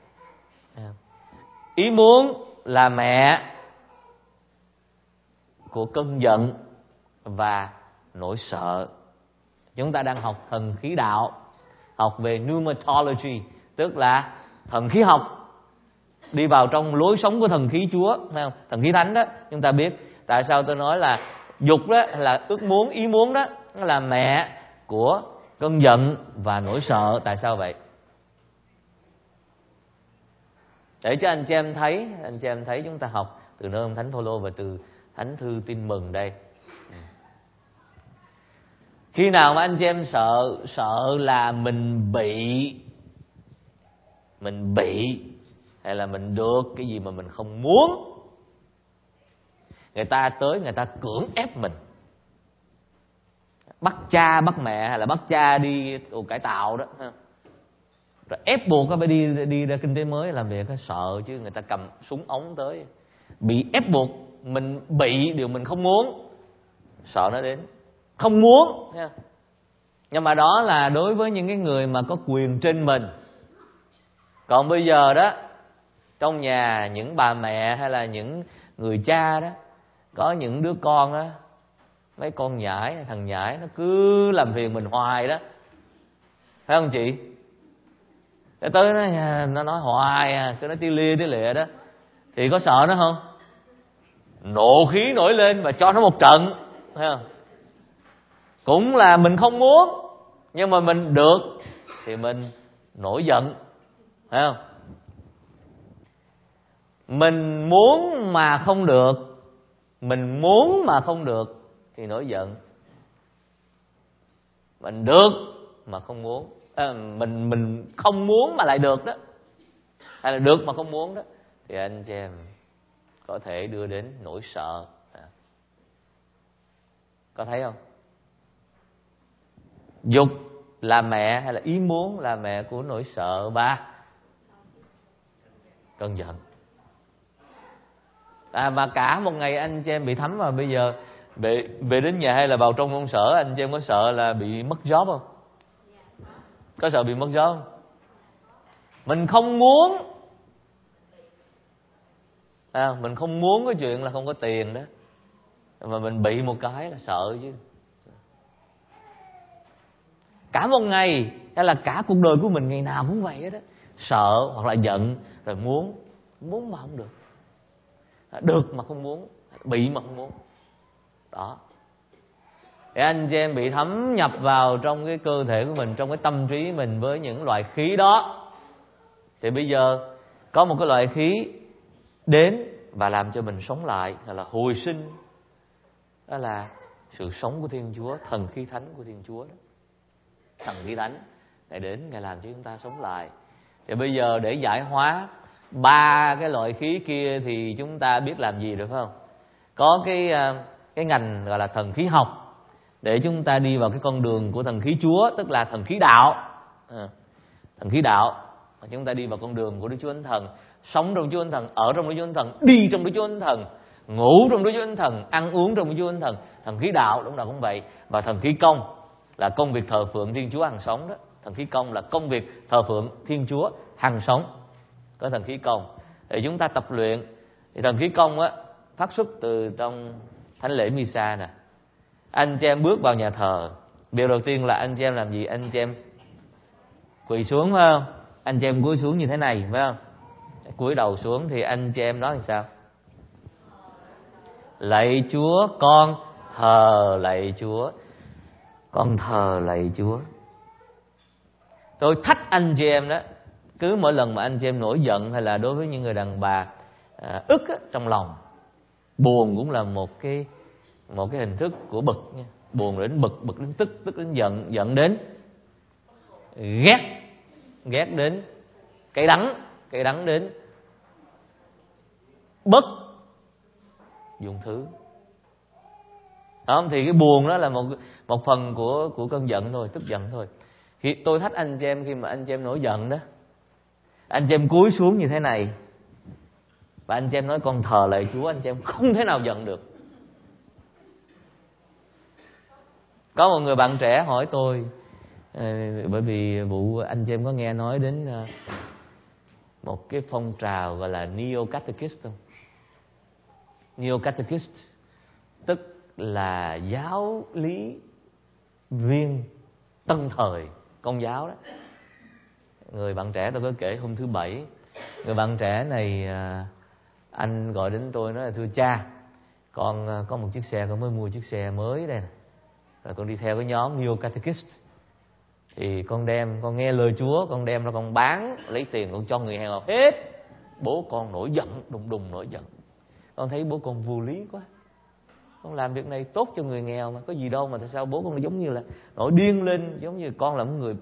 Ý muốn là mẹ của cơn giận và nỗi sợ. Chúng ta đang học thần khí đạo, học về pneumatology, tức là thần khí học, đi vào trong lối sống của thần khí Chúa, thần khí thánh đó. Chúng ta biết tại sao tôi nói là dục đó là ước muốn, ý muốn đó, nó là mẹ của cơn giận và nỗi sợ. Tại sao vậy? Để cho anh chị em thấy chúng ta học từ nơi ông Thánh Phaolô và từ Thánh thư Tin Mừng đây. Khi nào mà anh chị em sợ là mình bị hay là mình được cái gì mà mình không muốn, người ta tới, người ta cưỡng ép mình, bắt cha bắt mẹ hay là bắt cha đi cải tạo đó, rồi ép buộc phải đi ra kinh tế mới làm việc, sợ chứ. Người ta cầm súng ống tới, bị ép buộc, mình bị điều mình không muốn, sợ nó đến, không muốn. Nhưng mà đó là đối với những cái người mà có quyền trên mình. Còn bây giờ đó, Trong nhà những bà mẹ hay là những người cha đó, có những đứa con đó, mấy con nhãi, thằng nhãi nó cứ làm phiền mình hoài đó, phải không chị? Cái tới nó nói hoài cứ nói tí lia tí lịa đó, thì có sợ nó không? Nộ khí nổi lên và cho nó một trận, thấy không? Cũng là mình không muốn, nhưng mà mình được thì mình nổi giận, thấy không? Mình muốn mà không được, mình muốn mà không được thì nổi giận. Mình được mà không muốn, mình không muốn mà lại được đó, hay là được mà không muốn đó, thì anh chị em có thể đưa đến nỗi sợ. Có thấy không? Dục là mẹ hay là ý muốn là mẹ của nỗi sợ và cơn giận. Mà cả một ngày anh chị em bị thấm vào, bây giờ về đến nhà hay là vào trong công sở, anh chị em có sợ là bị mất job không? Có sợ bị mất job không? Mình không muốn, mình không muốn cái chuyện là không có tiền đó, mà mình bị một cái là sợ chứ. Cả một ngày hay là cả cuộc đời của mình ngày nào cũng vậy đó, sợ hoặc là giận, rồi muốn mà không được, được mà không muốn, bị mà không muốn đó. Để anh chị em bị thấm nhập vào trong cái cơ thể của mình, trong cái tâm trí mình với những loại khí đó, thì bây giờ có một cái loại khí đến và làm cho mình sống lại, gọi là hồi sinh. Đó là sự sống của Thiên Chúa, thần khí thánh của Thiên Chúa đó. Thần khí thánh Ngài đến, Ngài làm cho chúng ta sống lại. Thì bây giờ để giải hóa ba cái loại khí kia thì chúng ta biết làm gì được không? Có cái ngành gọi là thần khí học, để chúng ta đi vào cái con đường của thần khí Chúa, tức là thần khí đạo. Thần khí đạo, chúng ta đi vào con đường của Đức Chúa Thánh Thần, sống trong Đức Chúa Thánh Thần, ở trong Đức Chúa Thánh Thần, đi trong Đức Chúa Thánh Thần, ngủ trong Đức Chúa Thánh Thần, ăn uống trong Đức Chúa Thánh Thần. Thần khí đạo lúc nào cũng vậy. Và thần khí công là công việc thờ phượng Thiên Chúa hằng sống đó. Thần khí công là công việc thờ phượng Thiên Chúa hằng sống. Có thần khí công để chúng ta tập luyện. Thì thần khí công á phát xuất từ trong thánh lễ Misa nè. Anh chị em bước vào nhà thờ, điều đầu tiên là anh chị em làm gì? Anh chị em quỳ xuống, phải không? Anh chị em cúi xuống như thế này, phải không? Cúi đầu xuống thì anh chị em nói làm sao? Lạy Chúa, con thờ lạy Chúa, con thờ lạy Chúa. Tôi thách anh chị em đó, cứ mỗi lần mà anh chị em nổi giận, hay là đối với những người đàn bà ức trong lòng, buồn cũng là một cái hình thức của bực nha. Buồn đến bực, bực đến tức, tức đến giận, giận đến ghét, ghét đến cay đắng đến bất dụng thứ. Không, thì cái buồn đó là một phần của cơn giận thôi, tức giận thôi. Khi tôi thách anh chị em, khi mà anh chị em nổi giận đó, anh chị em cúi xuống như thế này và anh chị em nói con thờ lạy Chúa, anh chị em không thể nào giận được. Có một người bạn trẻ hỏi tôi, bởi vì vụ anh chị em có nghe nói đến một cái phong trào gọi là Neo-Catechist không? Neo-Catechist tức là giáo lý viên tân thời Công giáo đó. Người bạn trẻ tôi có kể hôm thứ Bảy, người bạn trẻ này anh gọi đến tôi nói là thưa cha, con có một chiếc xe, con mới mua chiếc xe mới đây nè, rồi con đi theo cái nhóm Neo-Catechist, thì con nghe lời Chúa, con đem ra con bán, lấy tiền con cho người nghèo hết. Bố con nổi giận, đùng nổi giận. Con thấy bố con vô lý quá, con làm việc này tốt cho người nghèo mà, có gì đâu mà tại sao bố con giống như là nổi điên lên, giống như con là một người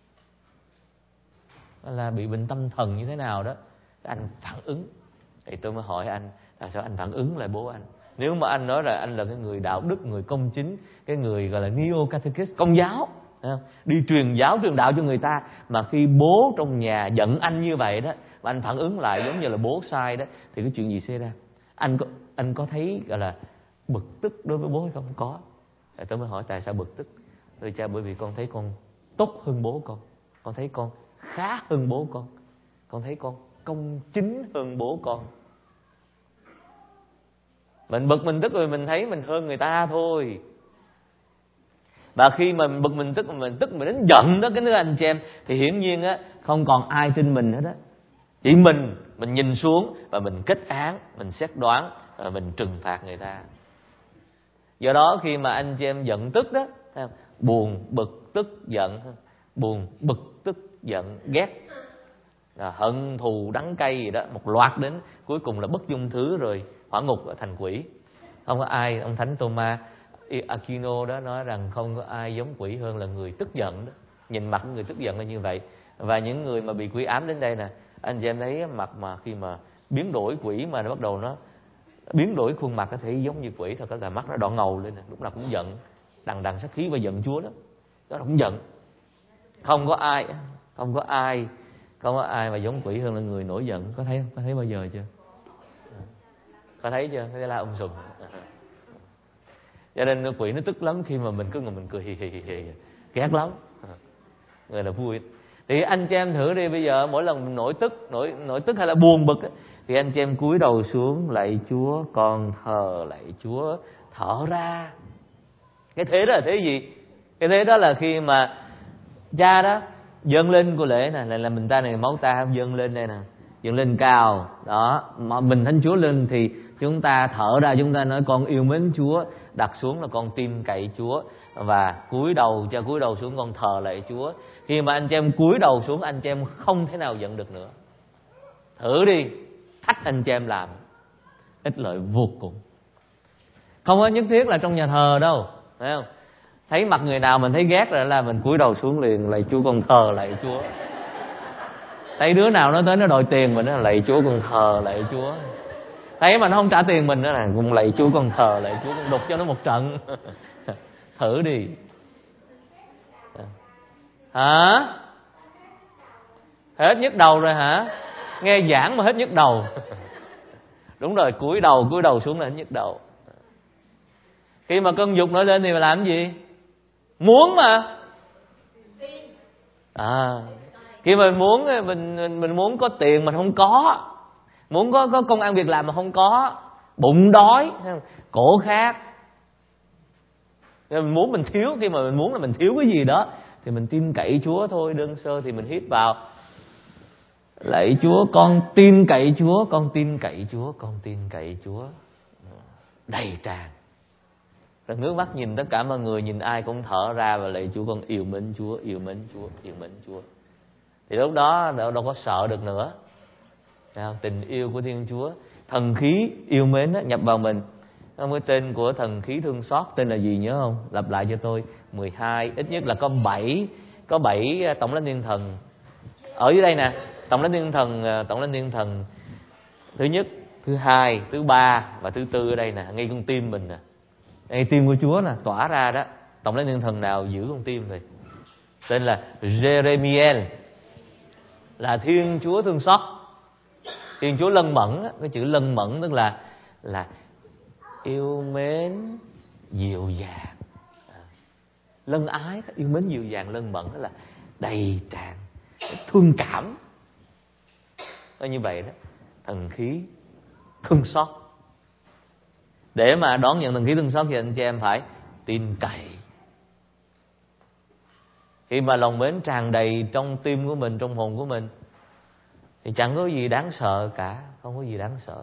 là bị bệnh tâm thần như thế nào đó. Anh phản ứng. Thì tôi mới hỏi anh, tại sao anh phản ứng lại bố anh? Nếu mà anh nói là anh là cái người đạo đức, người công chính, cái người gọi là Neo-Catechist, Công giáo, đi truyền giáo truyền đạo cho người ta, mà khi bố trong nhà giận anh như vậy đó, mà anh phản ứng lại giống như là bố sai đó, thì cái chuyện gì xảy ra? Anh có thấy gọi là bực tức đối với bố hay không? Có. Thì tôi mới hỏi tại sao bực tức? Thưa cha, bởi vì con thấy con tốt hơn bố con thấy con khá hơn bố con thấy con công chính hơn bố con. Mình bực mình tức rồi mình thấy mình hơn người ta thôi. Và khi mà mình bực mình tức mình đến giận đó cái đứa anh chị em, thì hiển nhiên á không còn ai tin mình hết á. Chỉ mình nhìn xuống và mình kết án, mình xét đoán và mình trừng phạt người ta. Do đó khi mà anh chị em giận tức đó, thấy không? Buồn, bực, tức, giận, buồn, bực, tức, giận, ghét, hận thù đắng cay gì đó, một loạt đến cuối cùng là bất dung thứ rồi hỏa ngục thành quỷ. Không có ai, ông Thánh Thomas Aquino đó nói rằng không có ai giống quỷ hơn là người tức giận đó. Nhìn mặt người tức giận là như vậy. Và những người mà bị quỷ ám đến đây nè, anh chị em thấy mặt mà khi mà biến đổi quỷ mà nó bắt đầu nó biến đổi khuôn mặt có thể giống như quỷ thôi, có là mắt nó đỏ ngầu lên nè, lúc nào cũng giận, đằng sát khí và giận Chúa đó. Đó là cũng giận. Không có ai mà giống quỷ hơn là người nổi giận. Có thấy không? Có thấy bao giờ chưa? Có thấy chưa? Thấy la sùm. Cho nên quỷ nó tức lắm khi mà mình cứ ngồi mình cười hì. Ghét lắm. Người là vui. Thì anh chị em thử đi, bây giờ mỗi lần mình nổi tức hay là buồn bực ấy, thì anh chị em cúi đầu xuống lạy Chúa, con thờ lạy Chúa, thở ra. Cái thế đó là thế gì? Cái thế đó là khi mà cha đó dâng lên của lễ này là mình ta này máu ta dâng lên đây nè, dâng lên cao đó, mà mình thánh Chúa lên thì chúng ta thở ra, chúng ta nói con yêu mến Chúa, đặt xuống là con tin cậy Chúa, và cúi đầu xuống con thờ lạy Chúa. Khi mà anh chị em cúi đầu xuống, anh chị em không thể nào giận được nữa. Thử đi, thách anh chị em làm, ích lợi vô cùng. Không có nhất thiết là trong nhà thờ đâu, phải không? Thấy mặt người nào mình thấy ghét rồi là mình cúi đầu xuống liền, lạy Chúa con thờ lạy Chúa. Thấy đứa nào nó tới nó đòi tiền mình nó lạy Chúa con thờ lạy Chúa. Thấy mà nó không trả tiền mình nữa là con lạy Chúa con thờ lạy Chúa, con đục cho nó một trận. Thử đi. Hả? Hết nhức đầu rồi hả? Nghe giảng mà hết nhức đầu. Đúng rồi, cúi đầu xuống là hết nhức đầu. Khi mà cơn dục nổi lên thì mình làm cái gì? Muốn mà. Khi mà mình muốn có tiền mà không có, muốn có công ăn việc làm mà không có, bụng đói, cổ khát, mình muốn mình thiếu. Khi mà mình muốn là mình thiếu cái gì đó thì mình tin cậy Chúa thôi. Đơn sơ thì mình hít vào, lạy Chúa con tin cậy Chúa, con tin cậy Chúa, con tin cậy Chúa, đầy tràn. Rồi ngước mắt nhìn tất cả mọi người, nhìn ai cũng thở ra và lạy Chúa con yêu mến Chúa, yêu mến Chúa, yêu mến Chúa. Thì lúc đó đâu có sợ được nữa. Tình yêu của Thiên Chúa, thần khí yêu mến đó, nhập vào mình. Cái tên của thần khí thương xót tên là gì nhớ không? Lặp lại cho tôi. 12, ít nhất là có 7 tổng lãnh thiên thần ở dưới đây nè. Tổng lãnh thiên thần thứ nhất, thứ hai, thứ ba và thứ tư ở đây nè, ngay con tim mình nè, ngay tim của Chúa nè, tỏa ra đó. Tổng lãnh thiên thần nào giữ con tim rồi? Tên là Jeremiel, là Thiên Chúa thương xót, Thiên Chúa lân mẫn. Cái chữ lân mẫn tức là yêu mến dịu dàng, lân ái, yêu mến dịu dàng, lân mẫn đó là đầy tràn thương cảm. Như vậy đó, thần khí thương xót. Để mà đón nhận thần khí thương xót thì anh chị em phải tin cậy. Khi mà lòng mến tràn đầy trong tim của mình, trong hồn của mình, thì chẳng có gì đáng sợ cả, không có gì đáng sợ.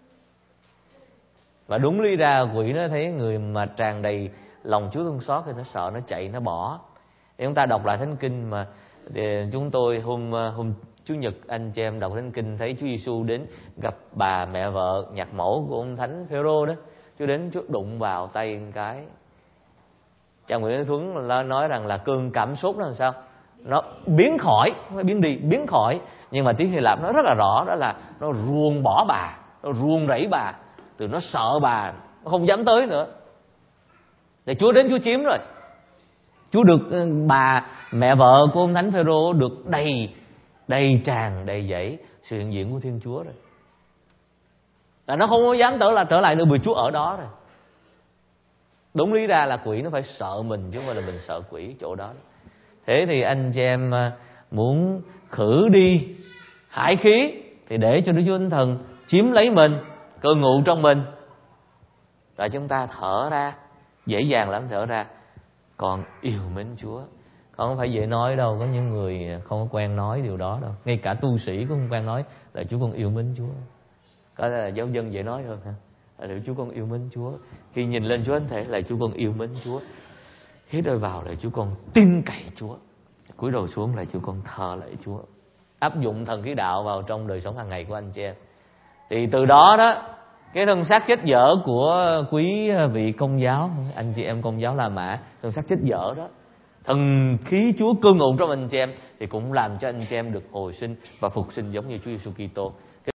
Và đúng lý ra quỷ nó thấy người mà tràn đầy lòng Chúa thương xót thì nó sợ, nó chạy, nó bỏ. Để chúng ta đọc lại Thánh Kinh mà chúng tôi hôm Chủ nhật anh chị em đọc Thánh Kinh thấy Chúa Giêsu đến gặp bà mẹ vợ nhạc mẫu của ông Thánh Phêrô đó. Chúa đến, Chúa đụng vào tay một cái. Cha Nguyễn Thuấn nói rằng là cơn cảm xúc đó làm sao? Nó biến khỏi, không phải biến đi, biến khỏi. Nhưng mà tiếng Hy Lạp nó rất là rõ, đó là nó ruồng bỏ bà, nó ruồng rẫy bà, từ nó sợ bà, nó không dám tới nữa. Thì Chúa đến, Chúa chiếm rồi. Chúa được bà mẹ vợ của ông Thánh Phêrô được đầy tràn, đầy dẫy sự hiện diện của Thiên Chúa rồi. Là nó không có dám trở lại nữa vì Chúa ở đó rồi. Đúng lý ra là quỷ nó phải sợ mình chứ không phải là mình sợ quỷ chỗ đó. Thế thì anh chị em muốn khử đi hải khí thì để cho Đức Chúa Thánh Thần chiếm lấy mình, cư ngụ trong mình, rồi chúng ta thở ra, dễ dàng lắm thở ra: con yêu mến Chúa. Con không phải dễ nói đâu, có những người không có quen nói điều đó đâu. Ngay cả tu sĩ cũng không quen nói là Chúa con yêu mến Chúa. Có là giáo dân dễ nói hơn ha. Là Chúa con yêu mến Chúa. Khi nhìn lên Chúa Thánh Thể là Chúa con yêu mến Chúa. Hít hơi vào là Chúa con tin cậy Chúa. Cúi đầu xuống là Chúa con thờ lạy Chúa. Áp dụng thần khí đạo vào trong đời sống hàng ngày của anh chị em. Thì từ đó đó, cái thân xác chết dở của quý vị Công giáo, anh chị em Công giáo La Mã, thân xác chết dở đó, thần khí Chúa cư ngụ trong anh chị em thì cũng làm cho anh chị em được hồi sinh và phục sinh giống như Chúa Giêsu Kitô.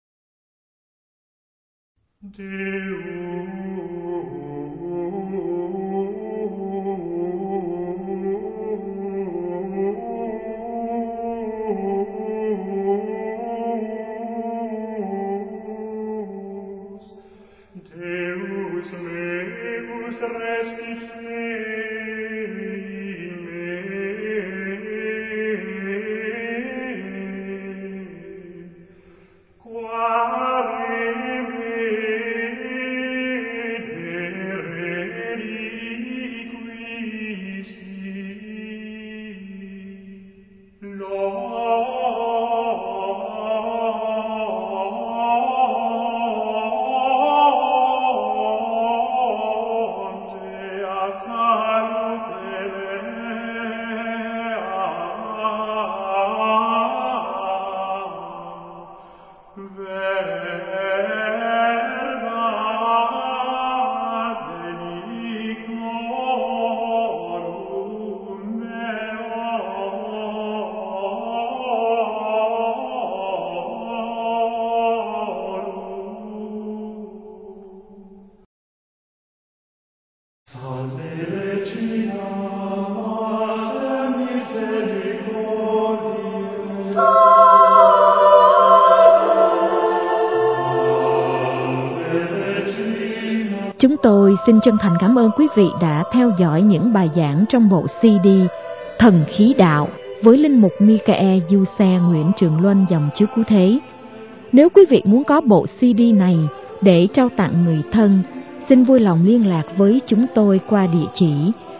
Chúng tôi xin chân thành cảm ơn quý vị đã theo dõi những bài giảng trong bộ CD Thần Khí Đạo với Linh mục Michael Du Xe Nguyễn Trường Luân dòng Chúa Cứu Thế. Nếu quý vị muốn có bộ CD này để trao tặng người thân, xin vui lòng liên lạc với chúng tôi qua địa chỉ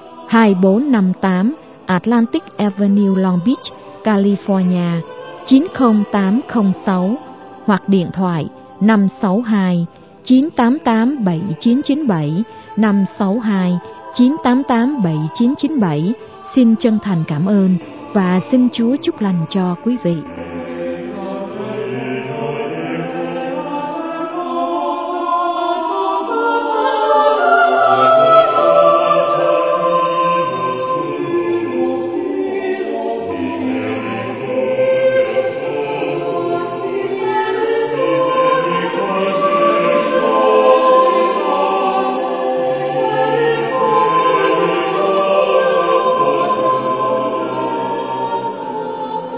2458 Atlantic Avenue, Long Beach, California 90806 hoặc điện thoại 562 988 7997 562 988 7997. Xin chân thành cảm ơn và xin Chúa chúc lành cho quý vị.